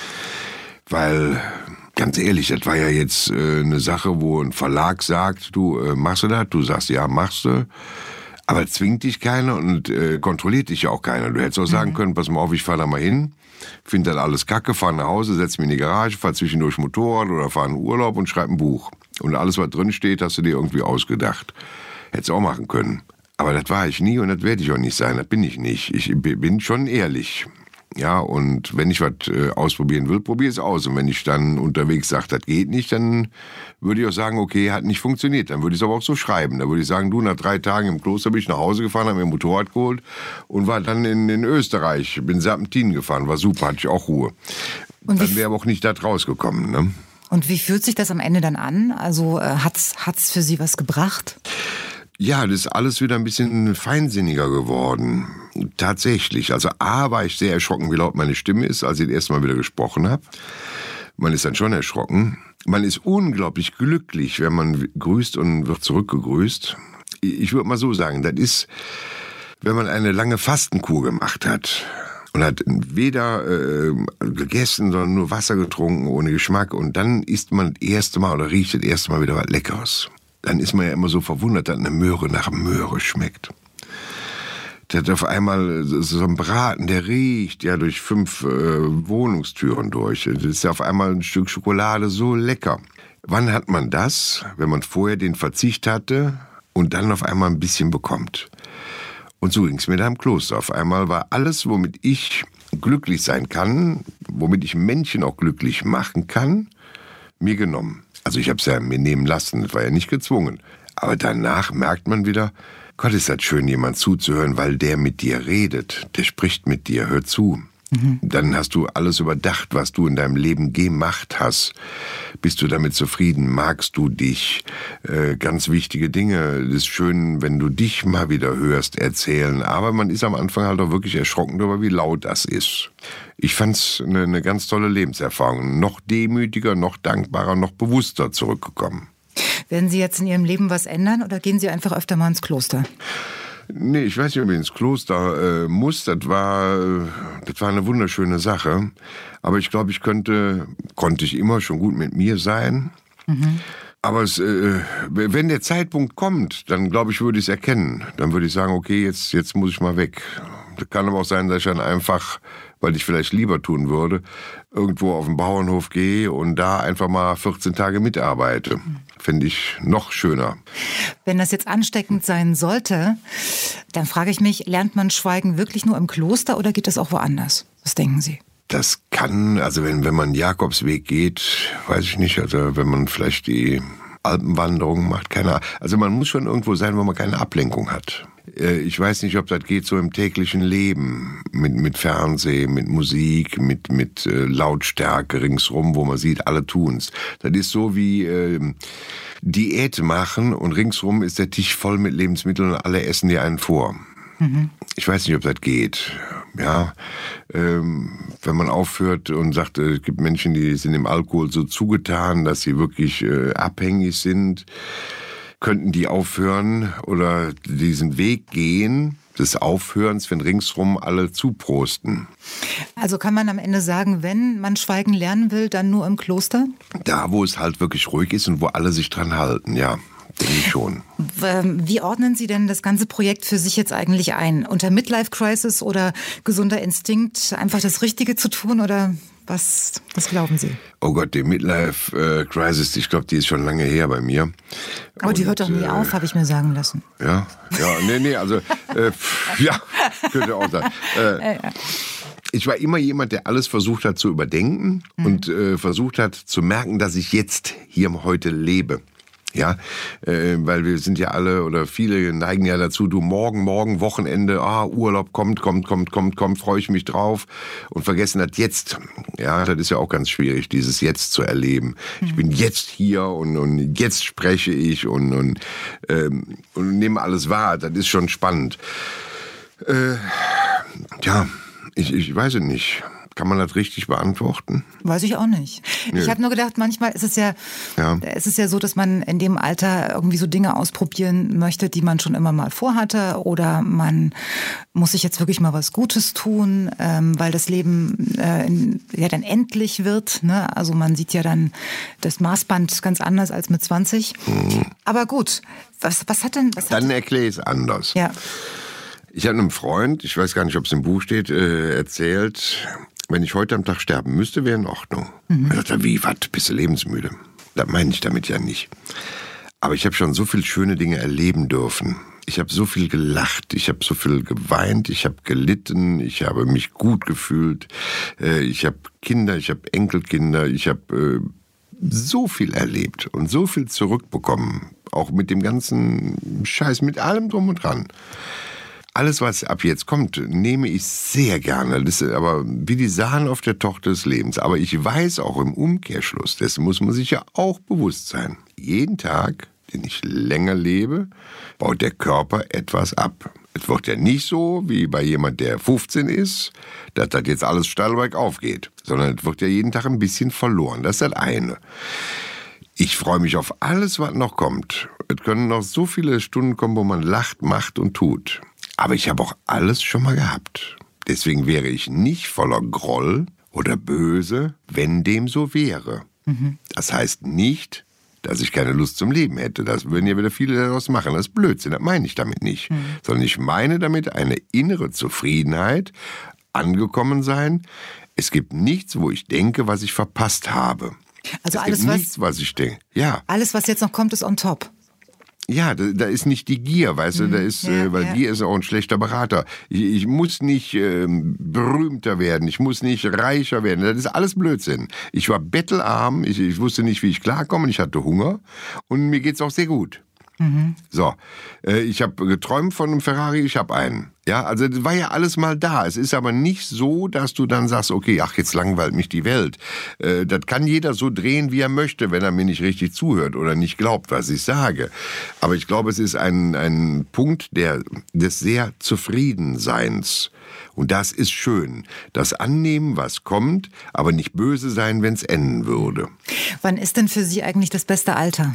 Weil, ganz ehrlich, das war ja jetzt äh, eine Sache, wo ein Verlag sagt, du, äh, machst du das? Du sagst, ja, machst du. Aber zwingt dich keiner und äh, kontrolliert dich ja auch keiner. Du hättest auch sagen können, pass mal auf, ich fahr da mal hin, find das alles kacke, fahr nach Hause, setz mich in die Garage, fahr zwischendurch Motorrad oder fahr in Urlaub und schreib ein Buch. Und alles, was drin steht, hast du dir irgendwie ausgedacht. Hättest auch machen können. Aber das war ich nie und das werde ich auch nicht sein. Das bin ich nicht. Ich bin schon ehrlich. Ja, und wenn ich was äh, ausprobieren will, probiere es aus. Und wenn ich dann unterwegs sage, das geht nicht, dann würde ich auch sagen, okay, hat nicht funktioniert. Dann würde ich es aber auch so schreiben. Dann würde ich sagen, du, nach drei Tagen im Kloster bin ich nach Hause gefahren, habe mir ein Motorrad geholt und war dann in, in Österreich. Bin Serpentinen gefahren, war super, hatte ich auch Ruhe. Und dann wäre aber auch nicht da rausgekommen, ne? Und wie fühlt sich das am Ende dann an? Also äh, hat's, hat's für Sie was gebracht? Ja, das ist alles wieder ein bisschen feinsinniger geworden. Tatsächlich. Also A, war ich sehr erschrocken, wie laut meine Stimme ist, als ich das erste Mal wieder gesprochen habe. Man ist dann schon erschrocken. Man ist unglaublich glücklich, wenn man grüßt und wird zurückgegrüßt. Ich würde mal so sagen, das ist, wenn man eine lange Fastenkur gemacht hat und hat weder äh, gegessen, sondern nur Wasser getrunken, ohne Geschmack. Und dann isst man das erste Mal oder riecht das erste Mal wieder was Leckeres. Dann ist man ja immer so verwundert, dass eine Möhre nach Möhre schmeckt. Der hat auf einmal so ein Braten, der riecht ja durch fünf äh, Wohnungstüren durch. Das ist ja auf einmal ein Stück Schokolade so lecker. Wann hat man das, wenn man vorher den Verzicht hatte und dann auf einmal ein bisschen bekommt? Und so ging es mir da im Kloster. Auf einmal war alles, womit ich glücklich sein kann, womit ich Menschen auch glücklich machen kann, mir genommen. Also ich habe es ja mir nehmen lassen, das war ja nicht gezwungen. Aber danach merkt man wieder, Gott, ist das schön, jemand zuzuhören, weil der mit dir redet, der spricht mit dir, hör zu. Mhm. Dann hast du alles überdacht, was du in deinem Leben gemacht hast. Bist du damit zufrieden? Magst du dich? Äh, ganz wichtige Dinge. Es ist schön, wenn du dich mal wieder hörst erzählen. Aber man ist am Anfang halt auch wirklich erschrocken darüber, wie laut das ist. Ich fand's eine, eine ganz tolle Lebenserfahrung. Noch demütiger, noch dankbarer, noch bewusster zurückgekommen. Werden Sie jetzt in Ihrem Leben was ändern oder gehen Sie einfach öfter mal ins Kloster? Nee, ich weiß nicht, ob ich ins Kloster äh, muss. Das war, das war eine wunderschöne Sache. Aber ich glaube, ich könnte, konnte ich immer schon gut mit mir sein. Mhm. Aber es, äh, wenn der Zeitpunkt kommt, dann glaube ich, würde ich es erkennen. Dann würde ich sagen, okay, jetzt, jetzt muss ich mal weg. Das kann aber auch sein, dass ich dann einfach, weil ich vielleicht lieber tun würde, irgendwo auf den Bauernhof gehe und da einfach mal vierzehn Tage mitarbeite. Finde ich noch schöner. Wenn das jetzt ansteckend sein sollte, dann frage ich mich, lernt man Schweigen wirklich nur im Kloster oder geht das auch woanders? Was denken Sie? Das kann, also wenn, wenn man Jakobsweg geht, weiß ich nicht, also wenn man vielleicht die Alpenwanderung macht, keine Ahnung. Also man muss schon irgendwo sein, wo man keine Ablenkung hat. Ich weiß nicht, ob das geht so im täglichen Leben, mit, mit Fernsehen, mit Musik, mit, mit äh, Lautstärke ringsrum, wo man sieht, alle tun's. Das ist so wie äh, Diät machen und ringsrum ist der Tisch voll mit Lebensmitteln und alle essen dir einen vor. Mhm. Ich weiß nicht, ob das geht. Ja, ähm, wenn man aufhört und sagt, äh, es gibt Menschen, die sind dem Alkohol so zugetan, dass sie wirklich äh, abhängig sind, könnten die aufhören oder diesen Weg gehen des Aufhörens, wenn ringsrum alle zuprosten. Also kann man am Ende sagen, wenn man Schweigen lernen will, dann nur im Kloster? Da, wo es halt wirklich ruhig ist und wo alle sich dran halten, ja. Denke ich schon. Wie ordnen Sie denn das ganze Projekt für sich jetzt eigentlich ein? Unter Midlife Crisis oder gesunder Instinkt, einfach das Richtige zu tun oder Was, was glauben Sie? Oh Gott, die Midlife-Crisis, ich glaube, die ist schon lange her bei mir. Aber die hört doch nie äh, auf, habe ich mir sagen lassen. Ja, ja, nee, nee, also, äh, ja, könnte auch sein. Äh, Ja, ja. Ich war immer jemand, der alles versucht hat zu überdenken mhm. und äh, versucht hat zu merken, dass ich jetzt hier im Heute lebe. Ja, äh, weil wir sind ja alle oder viele neigen ja dazu, du morgen, morgen, Wochenende, ah, Urlaub kommt, kommt, kommt, kommt, kommt, freue ich mich drauf und vergessen das jetzt. Ja, das ist ja auch ganz schwierig, dieses Jetzt zu erleben. Mhm. Ich bin jetzt hier und, und jetzt spreche ich und, und, ähm, und nehme alles wahr. Das ist schon spannend. Äh, ja, ich, ich weiß es nicht. Kann man das richtig beantworten? Weiß ich auch nicht. Nö. Ich habe nur gedacht, manchmal ist es ja, Ja. es ist ja so, dass man in dem Alter irgendwie so Dinge ausprobieren möchte, die man schon immer mal vorhatte, oder man muss sich jetzt wirklich mal was Gutes tun, ähm, weil das Leben äh, in, ja dann endlich wird. Ne? Also man sieht ja dann das Maßband ganz anders als mit zwanzig. Mhm. Aber gut, was, was hat denn... Was hat Dann erkläre ich es anders. ja. Ich habe einem Freund, ich weiß gar nicht, ob es im Buch steht, äh, erzählt, wenn ich heute am Tag sterben müsste, wäre in Ordnung. Mhm. Er sagt, wie, was, bist du lebensmüde? Das meine ich damit ja nicht. Aber ich habe schon so viele schöne Dinge erleben dürfen. Ich habe so viel gelacht, ich habe so viel geweint, ich habe gelitten, ich habe mich gut gefühlt. Äh, ich habe Kinder, ich habe Enkelkinder, ich habe äh, so viel erlebt und so viel zurückbekommen. Auch mit dem ganzen Scheiß, mit allem drum und dran. Alles, was ab jetzt kommt, nehme ich sehr gerne. Das ist aber wie die Sahne auf der Torte des Lebens. Aber ich weiß auch im Umkehrschluss, dessen muss man sich ja auch bewusst sein. Jeden Tag, den ich länger lebe, baut der Körper etwas ab. Es wird ja nicht so, wie bei jemand, der fünfzehn ist, dass das jetzt alles steil bergauf geht. Sondern es wird ja jeden Tag ein bisschen verloren. Das ist das eine. Ich freue mich auf alles, was noch kommt. Es können noch so viele Stunden kommen, wo man lacht, macht und tut. Aber ich habe auch alles schon mal gehabt. Deswegen wäre ich nicht voller Groll oder böse, wenn dem so wäre. Mhm. Das heißt nicht, dass ich keine Lust zum Leben hätte. Das würden ja wieder viele daraus machen. Das ist Blödsinn, das meine ich damit nicht. Mhm. Sondern ich meine damit eine innere Zufriedenheit, angekommen sein. Es gibt nichts, wo ich denke, was ich verpasst habe. Also es alles, gibt was, nichts, was ich denke. Ja. Alles, was jetzt noch kommt, ist on top. Ja, da, da ist nicht die Gier, weißt du, da ist, ja, äh, weil ja. Gier ist auch ein schlechter Berater. Ich, ich muss nicht ähm, berühmter werden, ich muss nicht reicher werden, das ist alles Blödsinn. Ich war bettelarm, ich, ich wusste nicht, wie ich klarkomme, ich hatte Hunger und mir geht's auch sehr gut. Mhm. So, äh, ich habe geträumt von einem Ferrari, ich habe einen. Ja, also das war ja alles mal da. Es ist aber nicht so, dass du dann sagst, okay, ach, jetzt langweilt mich die Welt. Äh, das kann jeder so drehen, wie er möchte, wenn er mir nicht richtig zuhört oder nicht glaubt, was ich sage. Aber ich glaube, es ist ein, ein Punkt der, des sehr Zufriedenseins. Und das ist schön. Das Annehmen, was kommt, aber nicht böse sein, wenn es enden würde. Wann ist denn für Sie eigentlich das beste Alter?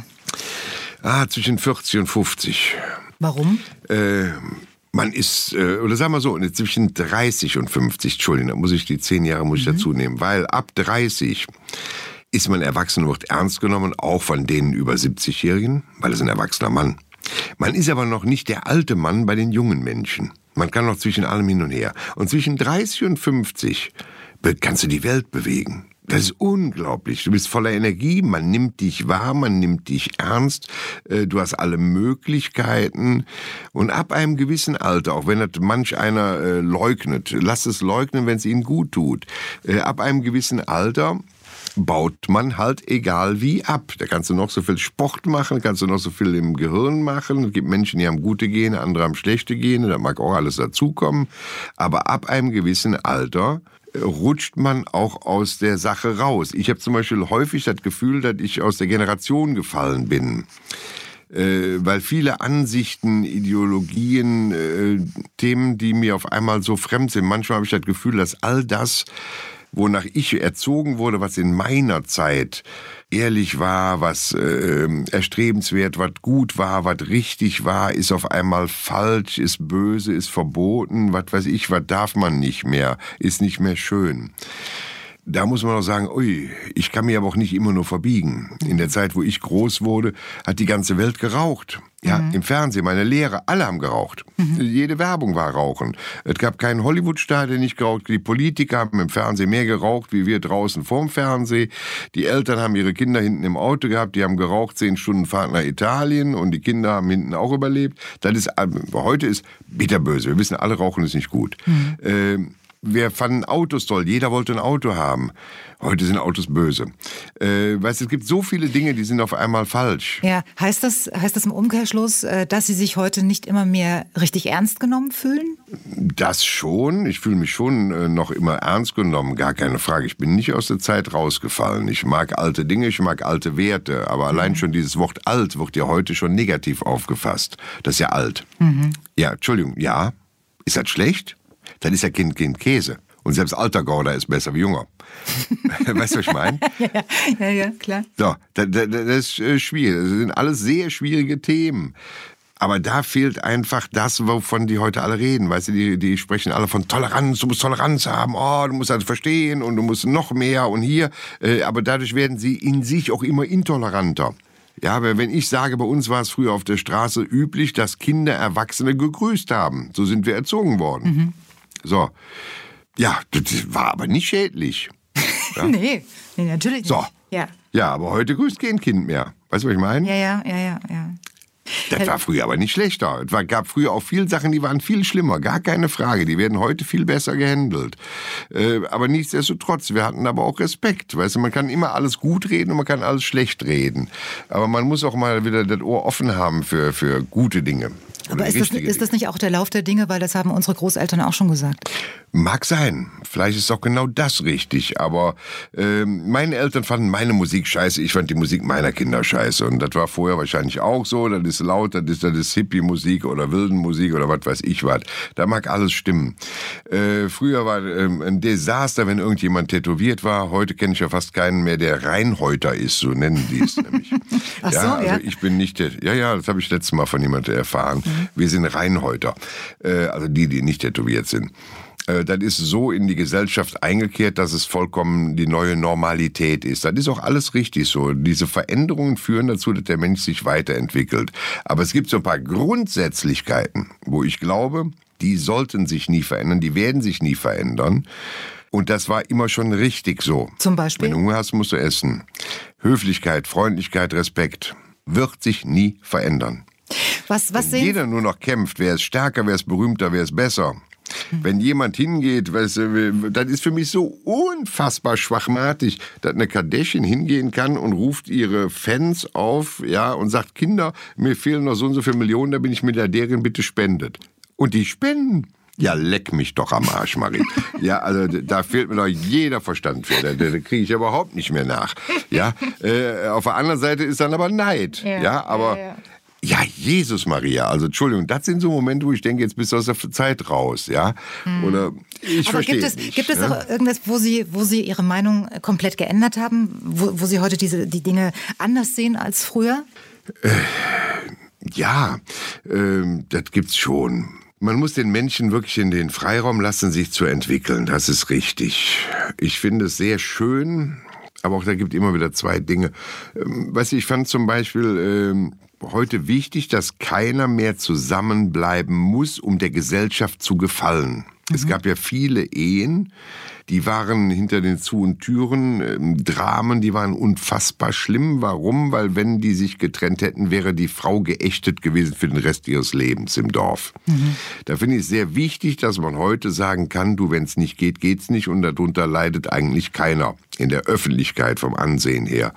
Ah, zwischen vierzig und fünfzig. Warum? Äh, man ist, äh, oder sagen wir so, zwischen dreißig und fünfzig, Entschuldigung, da muss ich die zehn Jahre muss ich mhm. dazu nehmen, weil ab dreißig ist man erwachsen, wird ernst genommen, auch von den über siebzigjährigen, weil es ein erwachsener Mann. Man ist aber noch nicht der alte Mann bei den jungen Menschen. Man kann noch zwischen allem hin und her. Und zwischen dreißig und fünfzig kannst du die Welt bewegen. Das ist unglaublich. Du bist voller Energie, man nimmt dich wahr, man nimmt dich ernst, du hast alle Möglichkeiten. Und ab einem gewissen Alter, auch wenn das manch einer leugnet, lass es leugnen, wenn es ihnen gut tut, ab einem gewissen Alter baut man halt egal wie ab. Da kannst du noch so viel Sport machen, kannst du noch so viel im Gehirn machen. Es gibt Menschen, die haben gute Gene, andere haben schlechte Gene, da mag auch alles dazukommen. Aber ab einem gewissen Alter rutscht man auch aus der Sache raus. Ich habe zum Beispiel häufig das Gefühl, dass ich aus der Generation gefallen bin. Äh, weil viele Ansichten, Ideologien, äh, Themen, die mir auf einmal so fremd sind, manchmal habe ich das Gefühl, dass all das, wonach ich erzogen wurde, was in meiner Zeit ehrlich war, was äh, erstrebenswert, was gut war, was richtig war, ist auf einmal falsch, ist böse, ist verboten, was weiß ich, was darf man nicht mehr, ist nicht mehr schön. Da muss man auch sagen, ui, ich kann mich aber auch nicht immer nur verbiegen. In der Zeit, wo ich groß wurde, hat die ganze Welt geraucht. Ja, mhm. im Fernsehen, meine Lehrer, alle haben geraucht. Mhm. Jede Werbung war Rauchen. Es gab keinen Hollywood-Star, der nicht geraucht. Die Politiker haben im Fernsehen mehr geraucht, wie wir draußen vorm Fernsehen. Die Eltern haben ihre Kinder hinten im Auto gehabt, die haben geraucht, zehn Stunden Fahrt nach Italien und die Kinder haben hinten auch überlebt. Das ist, heute ist bitterböse. Wir wissen, alle rauchen ist nicht gut. Mhm. Ähm, Wir fanden Autos toll. Jeder wollte ein Auto haben. Heute sind Autos böse. Äh, weißt du, es gibt so viele Dinge, die sind auf einmal falsch. Ja, heißt das, heißt das im Umkehrschluss, dass Sie sich heute nicht immer mehr richtig ernst genommen fühlen? Das schon. Ich fühle mich schon noch immer ernst genommen. Gar keine Frage. Ich bin nicht aus der Zeit rausgefallen. Ich mag alte Dinge, ich mag alte Werte. Aber mhm. allein schon dieses Wort alt wird ja heute schon negativ aufgefasst. Das ist ja alt. Mhm. Ja, Entschuldigung. Ja. Ist das schlecht? Dann ist ja Kind, Kind Käse. Und selbst alter Gouda ist besser wie junger. Weißt du, was ich meine? ja, ja, ja, klar. So, das, das, das ist schwierig. Das sind alles sehr schwierige Themen. Aber da fehlt einfach das, wovon die heute alle reden. Weißt du, die, die sprechen alle von Toleranz. Du musst Toleranz haben. Oh, du musst das verstehen und du musst noch mehr und hier. Aber dadurch werden sie in sich auch immer intoleranter. Ja, aber wenn ich sage, bei uns war es früher auf der Straße üblich, dass Kinder Erwachsene gegrüßt haben. So sind wir erzogen worden. Mhm. So, ja, das war aber nicht schädlich. Ja? nee, nee, natürlich nicht. So, ja. ja, aber heute grüßt kein Kind mehr. Weißt du, was ich meine? Ja, ja, ja, ja, ja. Das war früher aber nicht schlechter. Es war, gab früher auch viele Sachen, die waren viel schlimmer, gar keine Frage. Die werden heute viel besser gehandelt. Äh, aber nichtsdestotrotz, wir hatten aber auch Respekt. Weißt du, man kann immer alles gut reden und man kann alles schlecht reden. Aber man muss auch mal wieder das Ohr offen haben für, für gute Dinge. Aber ist das, ist das nicht auch der Lauf der Dinge? Weil das haben unsere Großeltern auch schon gesagt. Mag sein. Vielleicht ist auch genau das richtig. Aber äh, meine Eltern fanden meine Musik scheiße. Ich fand die Musik meiner Kinder scheiße. Und das war vorher wahrscheinlich auch so. Das ist laut, das ist, das ist Hippie-Musik oder Wildenmusik oder was weiß ich was. Da mag alles stimmen. Äh, früher war äh, ein Desaster, wenn irgendjemand tätowiert war. Heute kenne ich ja fast keinen mehr, der Reinhäuter ist. So nennen die es nämlich. Ach so, ja, also ja. ich bin nicht der, ja, ja, das habe ich letztes Mal von jemandem erfahren. Mhm. Wir sind Reinhäuter. Äh, also die, die nicht tätowiert sind. Das ist so in die Gesellschaft eingekehrt, dass es vollkommen die neue Normalität ist. Das ist auch alles richtig so. Diese Veränderungen führen dazu, dass der Mensch sich weiterentwickelt. Aber es gibt so ein paar Grundsätzlichkeiten, wo ich glaube, die sollten sich nie verändern, die werden sich nie verändern. Und das war immer schon richtig so. Zum Beispiel? Wenn du Hunger hast, musst du essen. Höflichkeit, Freundlichkeit, Respekt wird sich nie verändern. Was, was Wenn sehen jeder nur noch kämpft, wer ist stärker, wer ist berühmter, wer ist besser. Wenn jemand hingeht, weißt du, das ist für mich so unfassbar schwachmatig, dass eine Kardashian hingehen kann und ruft ihre Fans auf, ja, und sagt, Kinder, mir fehlen noch so und so viele Millionen, da bin ich Milliardärin, bitte spendet. Und die spenden. Ja, leck mich doch am Arsch, Marie. Ja, also da fehlt mir doch jeder Verstand für. Da, da kriege ich überhaupt nicht mehr nach. Ja, äh, auf der anderen Seite ist dann aber Neid. Ja, ja aber... Ja, ja. Ja, Jesus Maria, also Entschuldigung, das sind so Momente, wo ich denke, jetzt bist du aus der Zeit raus, ja? Oder ich verstehe gibt es, nicht. Gibt es ne? auch irgendwas, wo Sie, wo Sie Ihre Meinung komplett geändert haben, wo, wo Sie heute diese, die Dinge anders sehen als früher? Äh, ja, äh, das gibt's schon. Man muss den Menschen wirklich in den Freiraum lassen, sich zu entwickeln, das ist richtig. Ich finde es sehr schön, aber auch da gibt immer wieder zwei Dinge. Ähm, weißt du, ich fand zum Beispiel... Ähm, heute wichtig, dass keiner mehr zusammenbleiben muss, um der Gesellschaft zu gefallen. Mhm. Es gab ja viele Ehen, die waren hinter den Zu- und Türen, ähm, Dramen, die waren unfassbar schlimm. Warum? Weil wenn die sich getrennt hätten, wäre die Frau geächtet gewesen für den Rest ihres Lebens im Dorf. Mhm. Da finde ich es sehr wichtig, dass man heute sagen kann, du, wenn es nicht geht, geht's nicht, und darunter leidet eigentlich keiner in der Öffentlichkeit vom Ansehen her.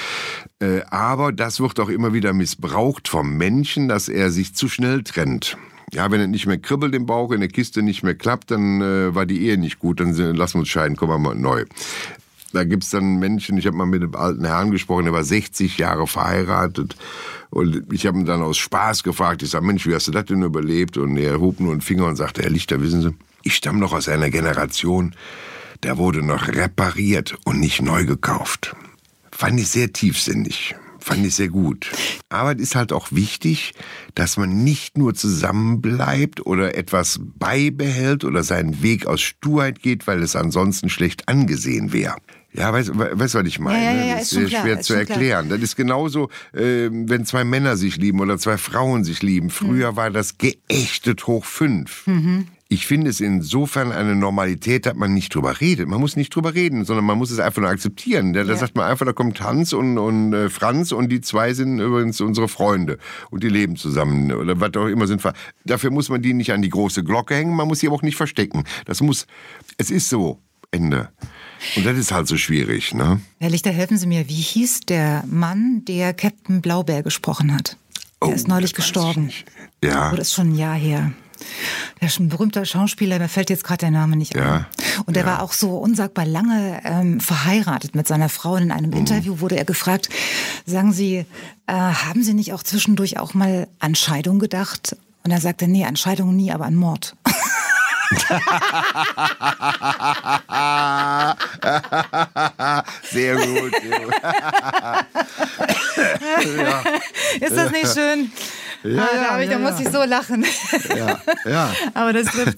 Aber das wird auch immer wieder missbraucht vom Menschen, dass er sich zu schnell trennt. Ja, wenn es nicht mehr kribbelt im Bauch, in der Kiste nicht mehr klappt, dann äh, war die Ehe nicht gut, dann lassen wir uns scheiden, kommen wir mal neu. Da gibt's dann Menschen, ich habe mal mit einem alten Herrn gesprochen, der war sechzig Jahre verheiratet. Und ich habe ihn dann aus Spaß gefragt, ich sage, Mensch, wie hast du das denn überlebt? Und er hob nur einen Finger und sagte, Herr Lichter, wissen Sie, ich stamme noch aus einer Generation, da wurde noch repariert und nicht neu gekauft. Fand ich sehr tiefsinnig. fand ich sehr gut. Aber es ist halt auch wichtig, dass man nicht nur zusammenbleibt oder etwas beibehält oder seinen Weg aus Sturheit geht, weil es ansonsten schlecht angesehen wäre. Ja, weißt du, was ich meine? Ja, ja, ja, das ist ist schon schwer klar, ist zu schon klar. erklären. Das ist genauso, äh, wenn zwei Männer sich lieben oder zwei Frauen sich lieben. Früher mhm. war das geächtet hoch fünf. Mhm. Ich finde es insofern eine Normalität, dass man nicht drüber redet. Man muss nicht drüber reden, sondern man muss es einfach nur akzeptieren. Da, da ja. sagt man einfach, da kommt Hans und, und äh, Franz und die zwei sind übrigens unsere Freunde. Und die leben zusammen oder was auch immer sind. Dafür muss man die nicht an die große Glocke hängen, man muss sie aber auch nicht verstecken. Das muss, es ist so, Ende. Und das ist halt so schwierig, ne? Herr Lichter, helfen Sie mir, wie hieß der Mann, der Captain Blaubeer gesprochen hat? Der Oh, ist neulich das weiß gestorben. ich nicht. Ja. Oh, das ist schon ein Jahr her. Der ist ein berühmter Schauspieler, mir fällt jetzt gerade der Name nicht Ja. ein. Und der Ja. war auch so unsagbar lange ähm, verheiratet mit seiner Frau. Und in einem Mhm. Interview wurde er gefragt, sagen Sie, äh, haben Sie nicht auch zwischendurch auch mal an Scheidung gedacht? Und er sagte, nee, an Scheidung nie, aber an Mord. Sehr gut. Sehr gut. ja. Ist das nicht schön? Ja, ah, da, ja, hab ich, da ja, muss ich so lachen. Ja, ja. Aber das trifft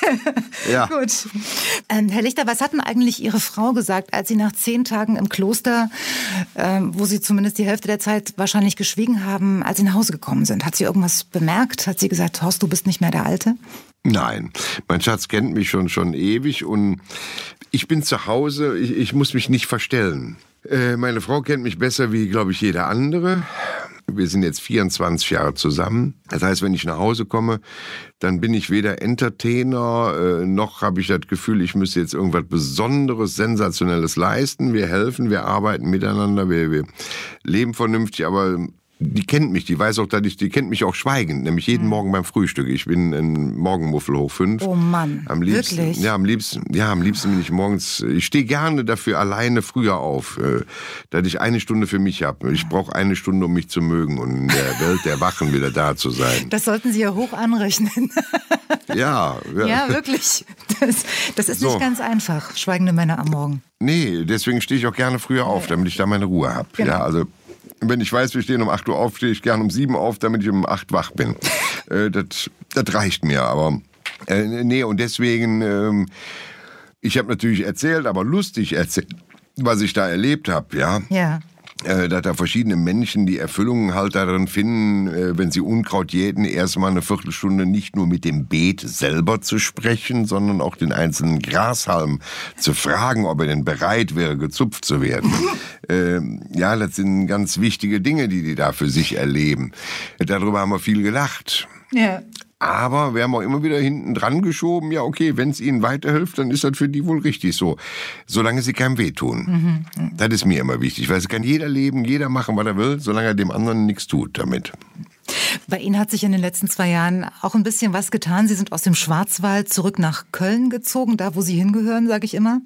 Ja. Gut. Ähm, Herr Lichter, was hat denn eigentlich Ihre Frau gesagt, als Sie nach zehn Tagen im Kloster, ähm, wo Sie zumindest die Hälfte der Zeit wahrscheinlich geschwiegen haben, als Sie nach Hause gekommen sind? Hat sie irgendwas bemerkt? Hat sie gesagt, Horst, du bist nicht mehr der Alte? Nein, mein Schatz kennt mich schon schon ewig und ich bin zu Hause, ich, ich muss mich nicht verstellen. Äh, meine Frau kennt mich besser wie, glaube ich, jeder andere. Wir sind jetzt vierundzwanzig Jahre zusammen. Das heißt, wenn ich nach Hause komme, dann bin ich weder Entertainer, äh, noch habe ich das Gefühl, ich müsste jetzt irgendwas Besonderes, Sensationelles leisten. Wir helfen, wir arbeiten miteinander, wir, wir leben vernünftig, aber die kennt mich, die weiß auch, dass ich, die kennt mich auch schweigend, nämlich jeden mhm. Morgen beim Frühstück. Ich bin ein Morgenmuffel hoch fünf. Oh Mann, am liebsten, wirklich? Ja, am liebsten, ja, am liebsten bin ich morgens, ich stehe gerne dafür alleine früher auf, äh, dass ich eine Stunde für mich habe. Ich brauche eine Stunde, um mich zu mögen und in der Welt der Wachen wieder da zu sein. Das sollten Sie ja hoch anrechnen. Ja, ja. Ja, wirklich. Das, das ist so. Nicht ganz einfach, schweigende Männer am Morgen. Nee, deswegen stehe ich auch gerne früher auf, damit ich da meine Ruhe habe. Genau. Ja, also wenn ich weiß, wir stehen um acht Uhr auf, stehe ich gerne um sieben auf, damit ich um acht wach bin. äh, das, das reicht mir, aber äh, nee, und deswegen, ähm, ich habe natürlich erzählt, aber lustig erzählt, was ich da erlebt habe, ja. Ja. Äh, dass da verschiedene Menschen die Erfüllung halt darin finden, äh, wenn sie Unkraut jäten, erstmal eine Viertelstunde nicht nur mit dem Beet selber zu sprechen, sondern auch den einzelnen Grashalm zu fragen, ob er denn bereit wäre, gezupft zu werden. äh, ja, das sind ganz wichtige Dinge, die die da für sich erleben. Darüber haben wir viel gelacht. Ja. Aber wir haben auch immer wieder hinten dran geschoben, ja okay, wenn es ihnen weiterhilft, dann ist das für die wohl richtig so. Solange sie keinem wehtun. Mhm. Das ist mir immer wichtig, weil es kann jeder leben, jeder machen, was er will, solange er dem anderen nichts tut damit. Bei Ihnen hat sich in den letzten zwei Jahren auch ein bisschen was getan. Sie sind aus dem Schwarzwald zurück nach Köln gezogen, da wo Sie hingehören, sage ich immer.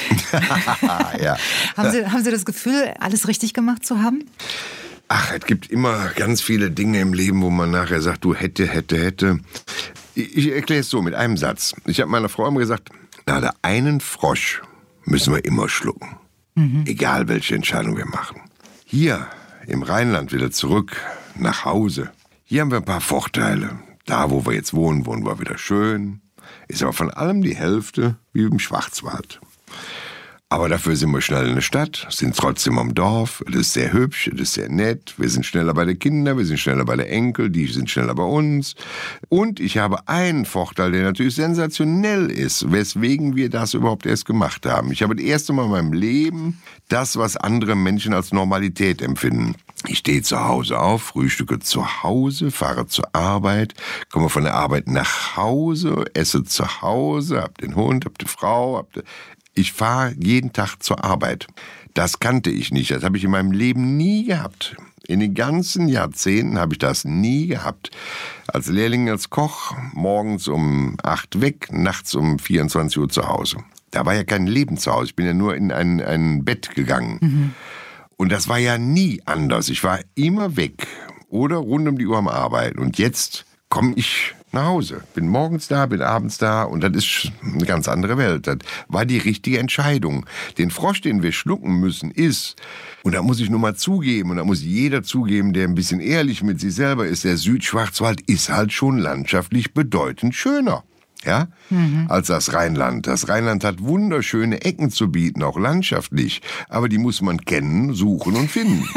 Ja. haben, Sie, haben Sie das Gefühl, alles richtig gemacht zu haben? Ach, es gibt immer ganz viele Dinge im Leben, wo man nachher sagt, du hätte, hätte, hätte. Ich, ich erkläre es so mit einem Satz. Ich habe meiner Frau immer gesagt, na, der einen Frosch müssen wir immer schlucken. Mhm. Egal, welche Entscheidung wir machen. Hier im Rheinland wieder zurück nach Hause. Hier haben wir ein paar Vorteile. Da, wo wir jetzt wohnen, wohnen wir wieder schön. Ist aber von allem die Hälfte wie im Schwarzwald. Aber dafür sind wir schnell in der Stadt, sind trotzdem am Dorf. Es ist sehr hübsch, es ist sehr nett. Wir sind schneller bei den Kindern, wir sind schneller bei den Enkeln, die sind schneller bei uns. Und ich habe einen Vorteil, der natürlich sensationell ist, weswegen wir das überhaupt erst gemacht haben. Ich habe das erste Mal in meinem Leben das, was andere Menschen als Normalität empfinden. Ich stehe zu Hause auf, frühstücke zu Hause, fahre zur Arbeit, komme von der Arbeit nach Hause, esse zu Hause, hab den Hund, hab die Frau, hab die Ich fahre jeden Tag zur Arbeit. Das kannte ich nicht. Das habe ich in meinem Leben nie gehabt. In den ganzen Jahrzehnten habe ich das nie gehabt. Als Lehrling, als Koch, morgens um acht weg, nachts um vierundzwanzig Uhr zu Hause. Da war ja kein Leben zu Hause. Ich bin ja nur in ein, ein Bett gegangen. Mhm. Und das war ja nie anders. Ich war immer weg oder rund um die Uhr am Arbeiten. Und jetzt komme ich nach Hause. Bin morgens da, bin abends da und das ist eine ganz andere Welt. Das war die richtige Entscheidung. Den Frosch, den wir schlucken müssen, ist, und da muss ich nur mal zugeben, und da muss jeder zugeben, der ein bisschen ehrlich mit sich selber ist, der Südschwarzwald ist halt schon landschaftlich bedeutend schöner. Ja, mhm. als das Rheinland. Das Rheinland hat wunderschöne Ecken zu bieten, auch landschaftlich. Aber die muss man kennen, suchen und finden.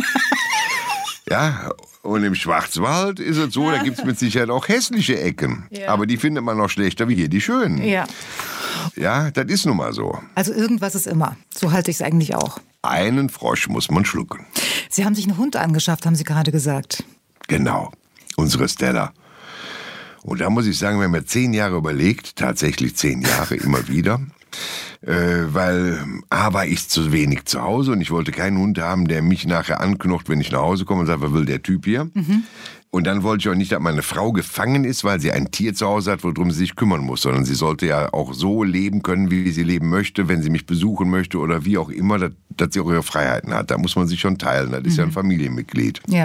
Ja, und im Schwarzwald ist es so, da gibt's mit Sicherheit auch hässliche Ecken. Ja. Aber die findet man noch schlechter wie hier die schönen. Ja. Ja, das ist nun mal so. Also irgendwas ist immer. So halte ich es eigentlich auch. Einen Frosch muss man schlucken. Sie haben sich einen Hund angeschafft, haben Sie gerade gesagt. Genau, unsere Stella. Und da muss ich sagen, wir haben ja zehn Jahre überlegt, tatsächlich zehn Jahre immer wieder, äh, weil A, war ich zu wenig zu Hause und ich wollte keinen Hund haben, der mich nachher anknocht, wenn ich nach Hause komme und sagt, was will der Typ hier? Mhm. Und dann wollte ich auch nicht, dass meine Frau gefangen ist, weil sie ein Tier zu Hause hat, worum sie sich kümmern muss, sondern sie sollte ja auch so leben können, wie sie leben möchte, wenn sie mich besuchen möchte oder wie auch immer, dass, dass sie auch ihre Freiheiten hat. Da muss man sich schon teilen, das ist mhm. ja ein Familienmitglied. Ja.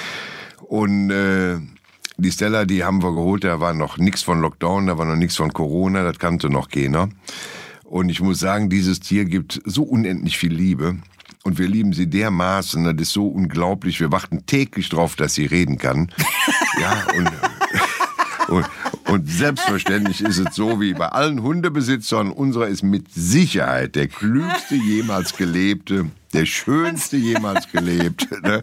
Und äh, die Stella, die haben wir geholt, da war noch nichts von Lockdown, da war noch nichts von Corona, das kannte noch keiner. Und ich muss sagen, dieses Tier gibt so unendlich viel Liebe. Und wir lieben sie dermaßen, das ist so unglaublich. Wir warten täglich drauf, dass sie reden kann. Ja, und, und, und selbstverständlich ist es so wie bei allen Hundebesitzern, unserer ist mit Sicherheit der klügste jemals gelebte, der schönste jemals gelebt. Ne?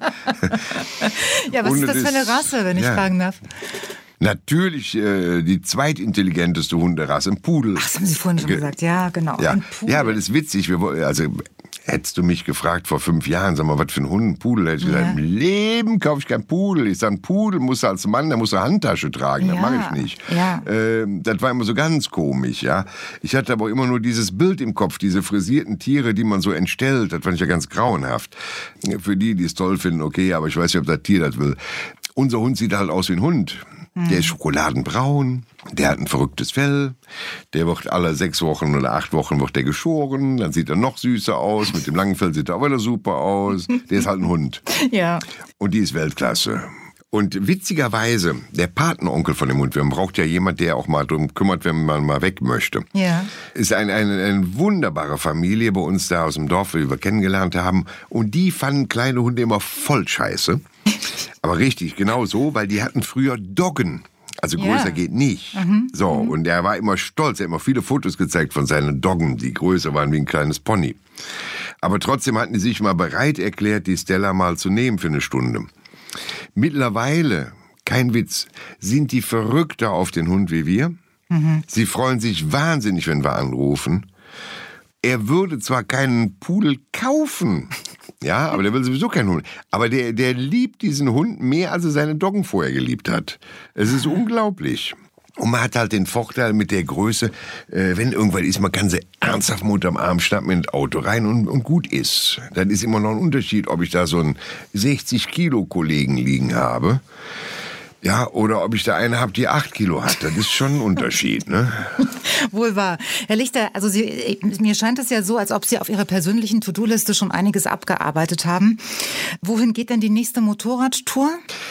Ja, was und ist das für eine Rasse, wenn ich ja. fragen darf? Natürlich äh, die zweitintelligenteste Hunderasse, ein Pudel. Ach, das haben Sie vorhin schon Ge- gesagt, ja, genau. Ja, ein Pudel. Ja, aber das ist witzig. Wir, also, hättest du mich gefragt vor fünf Jahren, sag mal, was für ein Hund, ein Pudel, hätte ich ja. gesagt, im Leben kaufe ich keinen Pudel. Ich sage, ein Pudel muss als Mann, der muss eine Handtasche tragen, ja. das mache ich nicht. Ja. Äh, das war immer so ganz komisch, ja. Ich hatte aber immer nur dieses Bild im Kopf, diese frisierten Tiere, die man so entstellt, das fand ich ja ganz grauenhaft. Für die, die es toll finden, okay, aber ich weiß nicht, ob das Tier das will. Unser Hund sieht halt aus wie ein Hund. Der ist schokoladenbraun, der hat ein verrücktes Fell, der wird alle sechs Wochen oder acht Wochen wird der geschoren, dann sieht er noch süßer aus, mit dem langen Fell sieht er auch wieder super aus, der ist halt ein Hund. Ja. Und die ist Weltklasse. Und witzigerweise, der Patenonkel von dem Hund, man braucht ja jemand, der auch mal drum kümmert, wenn man mal weg möchte. Ja. Ist eine, eine, eine wunderbare Familie bei uns da aus dem Dorf, die wir kennengelernt haben. Und die fanden kleine Hunde immer voll scheiße. Aber richtig, genau so, weil die hatten früher Doggen. Also größer ja. geht nicht. Mhm. So, mhm. und er war immer stolz, er hat immer viele Fotos gezeigt von seinen Doggen, die größer waren wie ein kleines Pony. Aber trotzdem hatten die sich mal bereit erklärt, die Stella mal zu nehmen für eine Stunde. Mittlerweile, kein Witz, sind die verrückter auf den Hund wie wir. Mhm. Sie freuen sich wahnsinnig, wenn wir anrufen. Er würde zwar keinen Pudel kaufen, ja, aber der will sowieso keinen Hund. Aber der, der liebt diesen Hund mehr, als er seine Doggen vorher geliebt hat. Es ist unglaublich. Und man hat halt den Vorteil mit der Größe, äh, wenn irgendwann ist, man kann sie ernsthaft unterm Arm schnappen in das Auto rein und, und gut ist. Dann ist immer noch ein Unterschied, ob ich da so einen sechzig Kilo Kollegen liegen habe. Ja, oder ob ich da eine habe, die acht Kilo hat. Das ist schon ein Unterschied, ne? Wohl wahr. Herr Lichter, also Sie, mir scheint es ja so, als ob Sie auf Ihrer persönlichen To-Do-Liste schon einiges abgearbeitet haben. Wohin geht denn die nächste Motorradtour?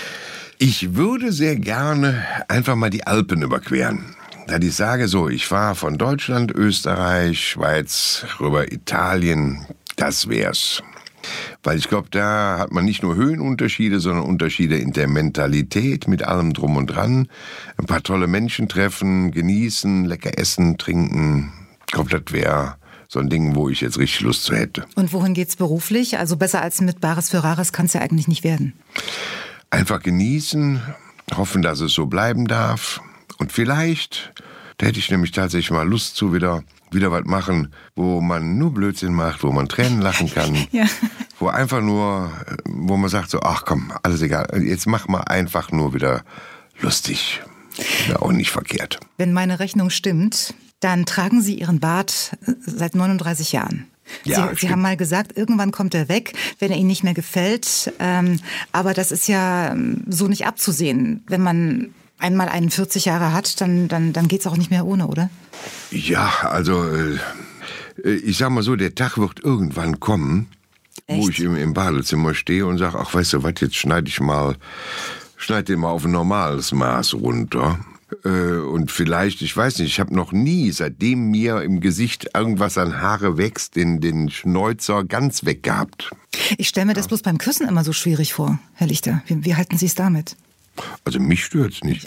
Ich würde sehr gerne einfach mal die Alpen überqueren. Da ich sage so, ich fahre von Deutschland, Österreich, Schweiz, rüber Italien, das wär's. Weil ich glaube, da hat man nicht nur Höhenunterschiede, sondern Unterschiede in der Mentalität mit allem drum und dran. Ein paar tolle Menschen treffen, genießen, lecker essen, trinken. Ich glaube, das wäre so ein Ding, wo ich jetzt richtig Lust zu hätte. Und wohin geht's beruflich? Also besser als mit Bares für Rares kann es ja eigentlich nicht werden. Einfach genießen, hoffen, dass es so bleiben darf. Und vielleicht, da hätte ich nämlich tatsächlich mal Lust zu, wieder, wieder was machen, wo man nur Blödsinn macht, wo man Tränen lachen kann. Ja. Wo einfach nur, wo man sagt so, ach komm, alles egal, jetzt mach mal einfach nur wieder lustig. Wäre auch nicht verkehrt. Wenn meine Rechnung stimmt, dann tragen Sie Ihren Bart seit neununddreißig Jahren. Ja, Sie, Sie haben mal gesagt, irgendwann kommt er weg, wenn er Ihnen nicht mehr gefällt. Ähm, aber das ist ja so nicht abzusehen. Wenn man einmal einundvierzig Jahre hat, dann, dann, dann geht's auch nicht mehr ohne, oder? Ja, also äh, ich sag mal so, der Tag wird irgendwann kommen, Echt? wo ich im, im Badezimmer stehe und sage, ach weißt du was, jetzt schneide ich mal, schneide den mal auf ein normales Maß runter. Und vielleicht, ich weiß nicht, ich habe noch nie, seitdem mir im Gesicht irgendwas an Haare wächst, den, den Schnäuzer ganz weg gehabt. Ich stelle mir das bloß beim Küssen immer so schwierig vor, Herr Lichter. Wie, wie halten Sie es damit? Also mich stört's nicht.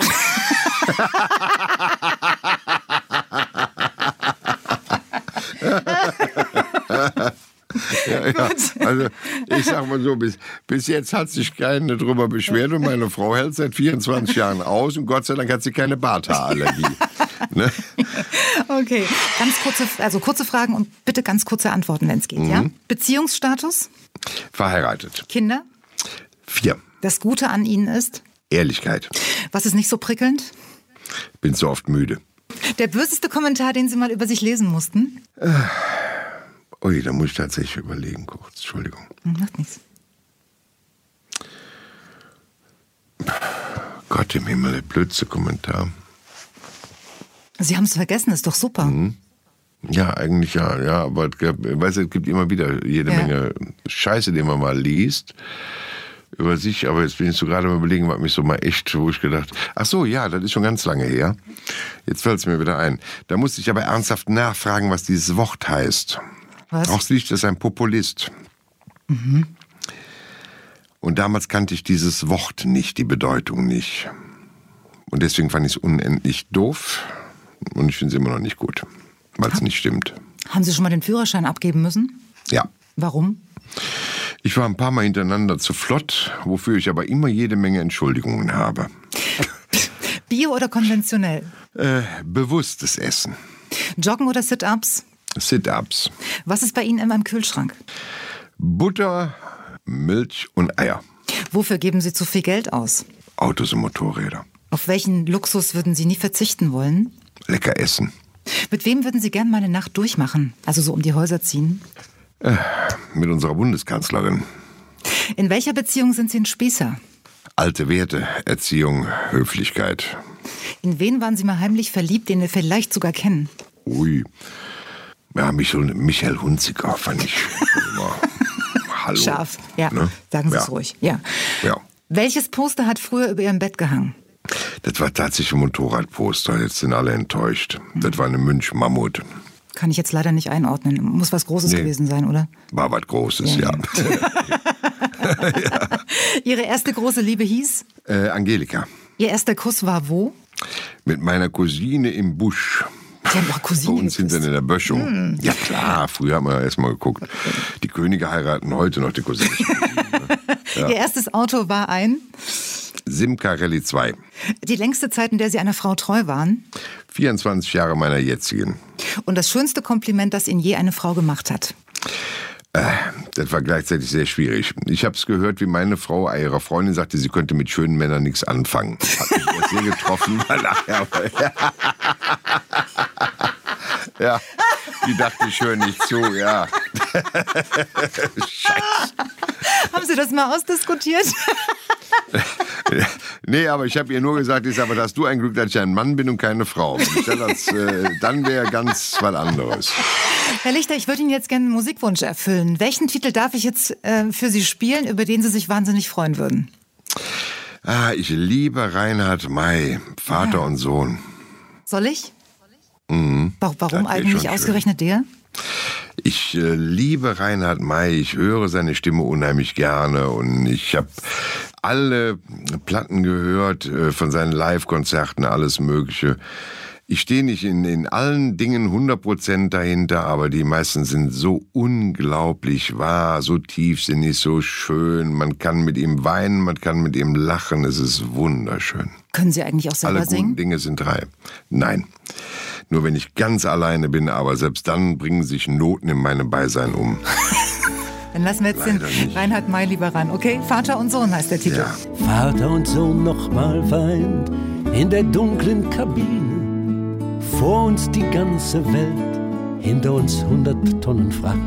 Ja, ja. Also ich sag mal so, bis, bis jetzt hat sich keine drüber beschwert und meine Frau hält seit vierundzwanzig Jahren aus und Gott sei Dank hat sie keine Barthaarallergie. Ne? Okay, ganz kurze, also kurze Fragen und bitte ganz kurze Antworten, wenn es geht. Mhm. Ja? Beziehungsstatus? Verheiratet. Kinder? Vier. Das Gute an Ihnen ist? Ehrlichkeit. Was ist nicht so prickelnd? Bin so oft müde. Der böseste Kommentar, den Sie mal über sich lesen mussten? Äh. Ui, da muss ich tatsächlich überlegen kurz. Entschuldigung. Macht nichts. Gott im Himmel, der blödste Kommentar. Sie haben es vergessen, ist doch super. Mhm. Ja, eigentlich ja. ja aber es gibt, weißt, es gibt immer wieder jede ja. Menge Scheiße, die man mal liest über sich. Aber jetzt bin ich so gerade mal überlegen, was mich so mal echt, wo ich gedacht, ach so, ja, das ist schon ganz lange her. Jetzt fällt es mir wieder ein. Da musste ich aber ernsthaft nachfragen, was dieses Wort heißt. Was? Horst Lichter ist ein Populist. Mhm. Und damals kannte ich dieses Wort nicht, die Bedeutung nicht. Und deswegen fand ich es unendlich doof. Und ich finde es immer noch nicht gut, weil es nicht stimmt. Haben Sie schon mal den Führerschein abgeben müssen? Ja. Warum? Ich war ein paar Mal hintereinander zu flott, wofür ich aber immer jede Menge Entschuldigungen habe. Bio oder konventionell? Äh, bewusstes Essen. Joggen oder Sit-Ups? Sit-Ups. Was ist bei Ihnen immer im Kühlschrank? Butter, Milch und Eier. Wofür geben Sie zu viel Geld aus? Autos und Motorräder. Auf welchen Luxus würden Sie nie verzichten wollen? Lecker essen. Mit wem würden Sie gern mal eine Nacht durchmachen? Also so um die Häuser ziehen? Äh, mit unserer Bundeskanzlerin. In welcher Beziehung sind Sie ein Spießer? Alte Werte, Erziehung, Höflichkeit. In wen waren Sie mal heimlich verliebt, den wir vielleicht sogar kennen? Ui. Ja, Michael, Michael Hunziker fand ich immer. Hallo. Scharf, ja. Ne? Sagen Sie ja. es ruhig. Ja. ja. Welches Poster hat früher über Ihrem Bett gehangen? Das war tatsächlich ein Motorradposter. Jetzt sind alle enttäuscht. Das war eine Münch-Mammut. Kann ich jetzt leider nicht einordnen. Muss was Großes nee. gewesen sein, oder? War was Großes, ja. ja. ja. Ihre erste große Liebe hieß? Äh, Angelika. Ihr erster Kuss war wo? Mit meiner Cousine im Busch. Sie haben auch Cousine Bei uns hinten in der Böschung. Hm. Ja klar, früher haben wir erst mal geguckt. Die Könige heiraten heute noch die Cousine. ja. Ihr erstes Auto war ein? Simca Rallye zwei. Die längste Zeit, in der Sie einer Frau treu waren? vierundzwanzig Jahre meiner jetzigen. Und das schönste Kompliment, das Ihnen je eine Frau gemacht hat? Äh, das war gleichzeitig sehr schwierig. Ich habe es gehört, wie meine Frau ihrer Freundin sagte, sie könnte mit schönen Männern nichts anfangen. Hat mich erst sehr getroffen, weil nachher... Ja, die dachte, ich höre nicht zu, ja. Scheiße. Haben Sie das mal ausdiskutiert? Nee, aber ich habe ihr nur gesagt, ich sage, aber hast du ein Glück, dass ich ein Mann bin und keine Frau. Wenn ich das, äh, dann wäre ganz was anderes. Herr Lichter, ich würde Ihnen jetzt gerne einen Musikwunsch erfüllen. Welchen Titel darf ich jetzt äh, für Sie spielen, über den Sie sich wahnsinnig freuen würden? Ah, ich liebe Reinhard May, Vater ja. und Sohn. Soll ich? Mhm. Warum eigentlich ausgerechnet der? Ich äh, liebe Reinhard May, ich höre seine Stimme unheimlich gerne und ich habe alle Platten gehört äh, von seinen Live-Konzerten, alles Mögliche. Ich stehe nicht in, in allen Dingen hundert Prozent dahinter, aber die meisten sind so unglaublich wahr, so tiefsinnig, so schön. Man kann mit ihm weinen, man kann mit ihm lachen, es ist wunderschön. Können Sie eigentlich auch selber Alle singen? Alle guten Dinge sind drei. Nein. Nur wenn ich ganz alleine bin, aber selbst dann bringen sich Noten in meinem Beisein um. Dann lassen wir jetzt Leider den nicht. Reinhard May lieber ran, okay? Vater und Sohn heißt der Titel. Ja. Vater und Sohn nochmal weint in der dunklen Kabine. Vor uns die ganze Welt, hinter uns hundert Tonnen Fracht.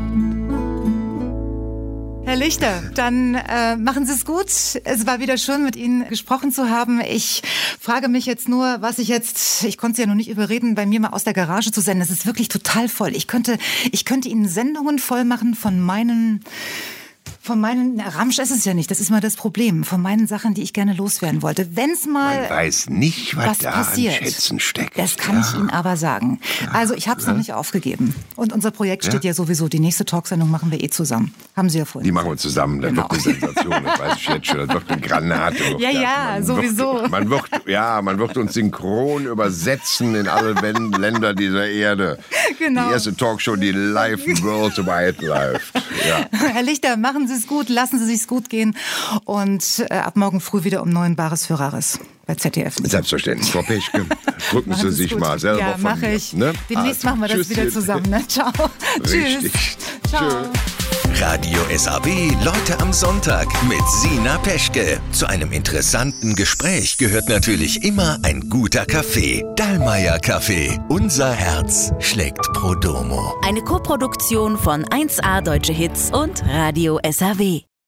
Herr Lichter, dann äh, machen Sie es gut. Es war wieder schön, mit Ihnen gesprochen zu haben. Ich frage mich jetzt nur, was ich jetzt, ich konnte Sie ja noch nicht überreden, bei mir mal aus der Garage zu senden. Das ist wirklich total voll. Ich könnte, ich könnte Ihnen Sendungen voll machen von meinen Von meinen, na, Ramsch ist es ja nicht, das ist mal das Problem. Von meinen Sachen, die ich gerne loswerden wollte. Wenn's mal Man weiß nicht, was, was da passiert, an Schätzen steckt. das kann ja. ich Ihnen aber sagen. Also ich habe es Ja. noch nicht aufgegeben. Und unser Projekt steht Ja. ja sowieso, die nächste Talksendung machen wir eh zusammen. Haben Sie ja vorhin Die machen wir zusammen, das Genau. wird eine Sensation, das weiß ich jetzt schon, das wird eine Granate. Ja, ja, man sowieso. Wird, man wird, ja, man wird uns synchron übersetzen in alle Wen- Länder dieser Erde. Genau. Die erste Talkshow, die live worldwide läuft. Ja. Herr Lichter, machen Sie es gut, lassen Sie sich's gut gehen. Und äh, ab morgen früh wieder um neun Bares für Rares bei Z D F. Selbstverständlich. Frau Peschke, drücken Machen Sie Sie's sich gut. mal selber ja, von mach mir. ich. Ne? Demnächst Also, machen wir das tschüss. wieder zusammen. Ne? Ciao. Richtig. Tschüss. Ciao. Radio S A B Leute am Sonntag mit Sina Peschke. Zu einem interessanten Gespräch gehört natürlich immer ein guter Kaffee. Dallmayr Kaffee. Unser Herz schlägt Pro Domo. Eine Koproduktion von eins A Deutsche Hits und Radio S A W.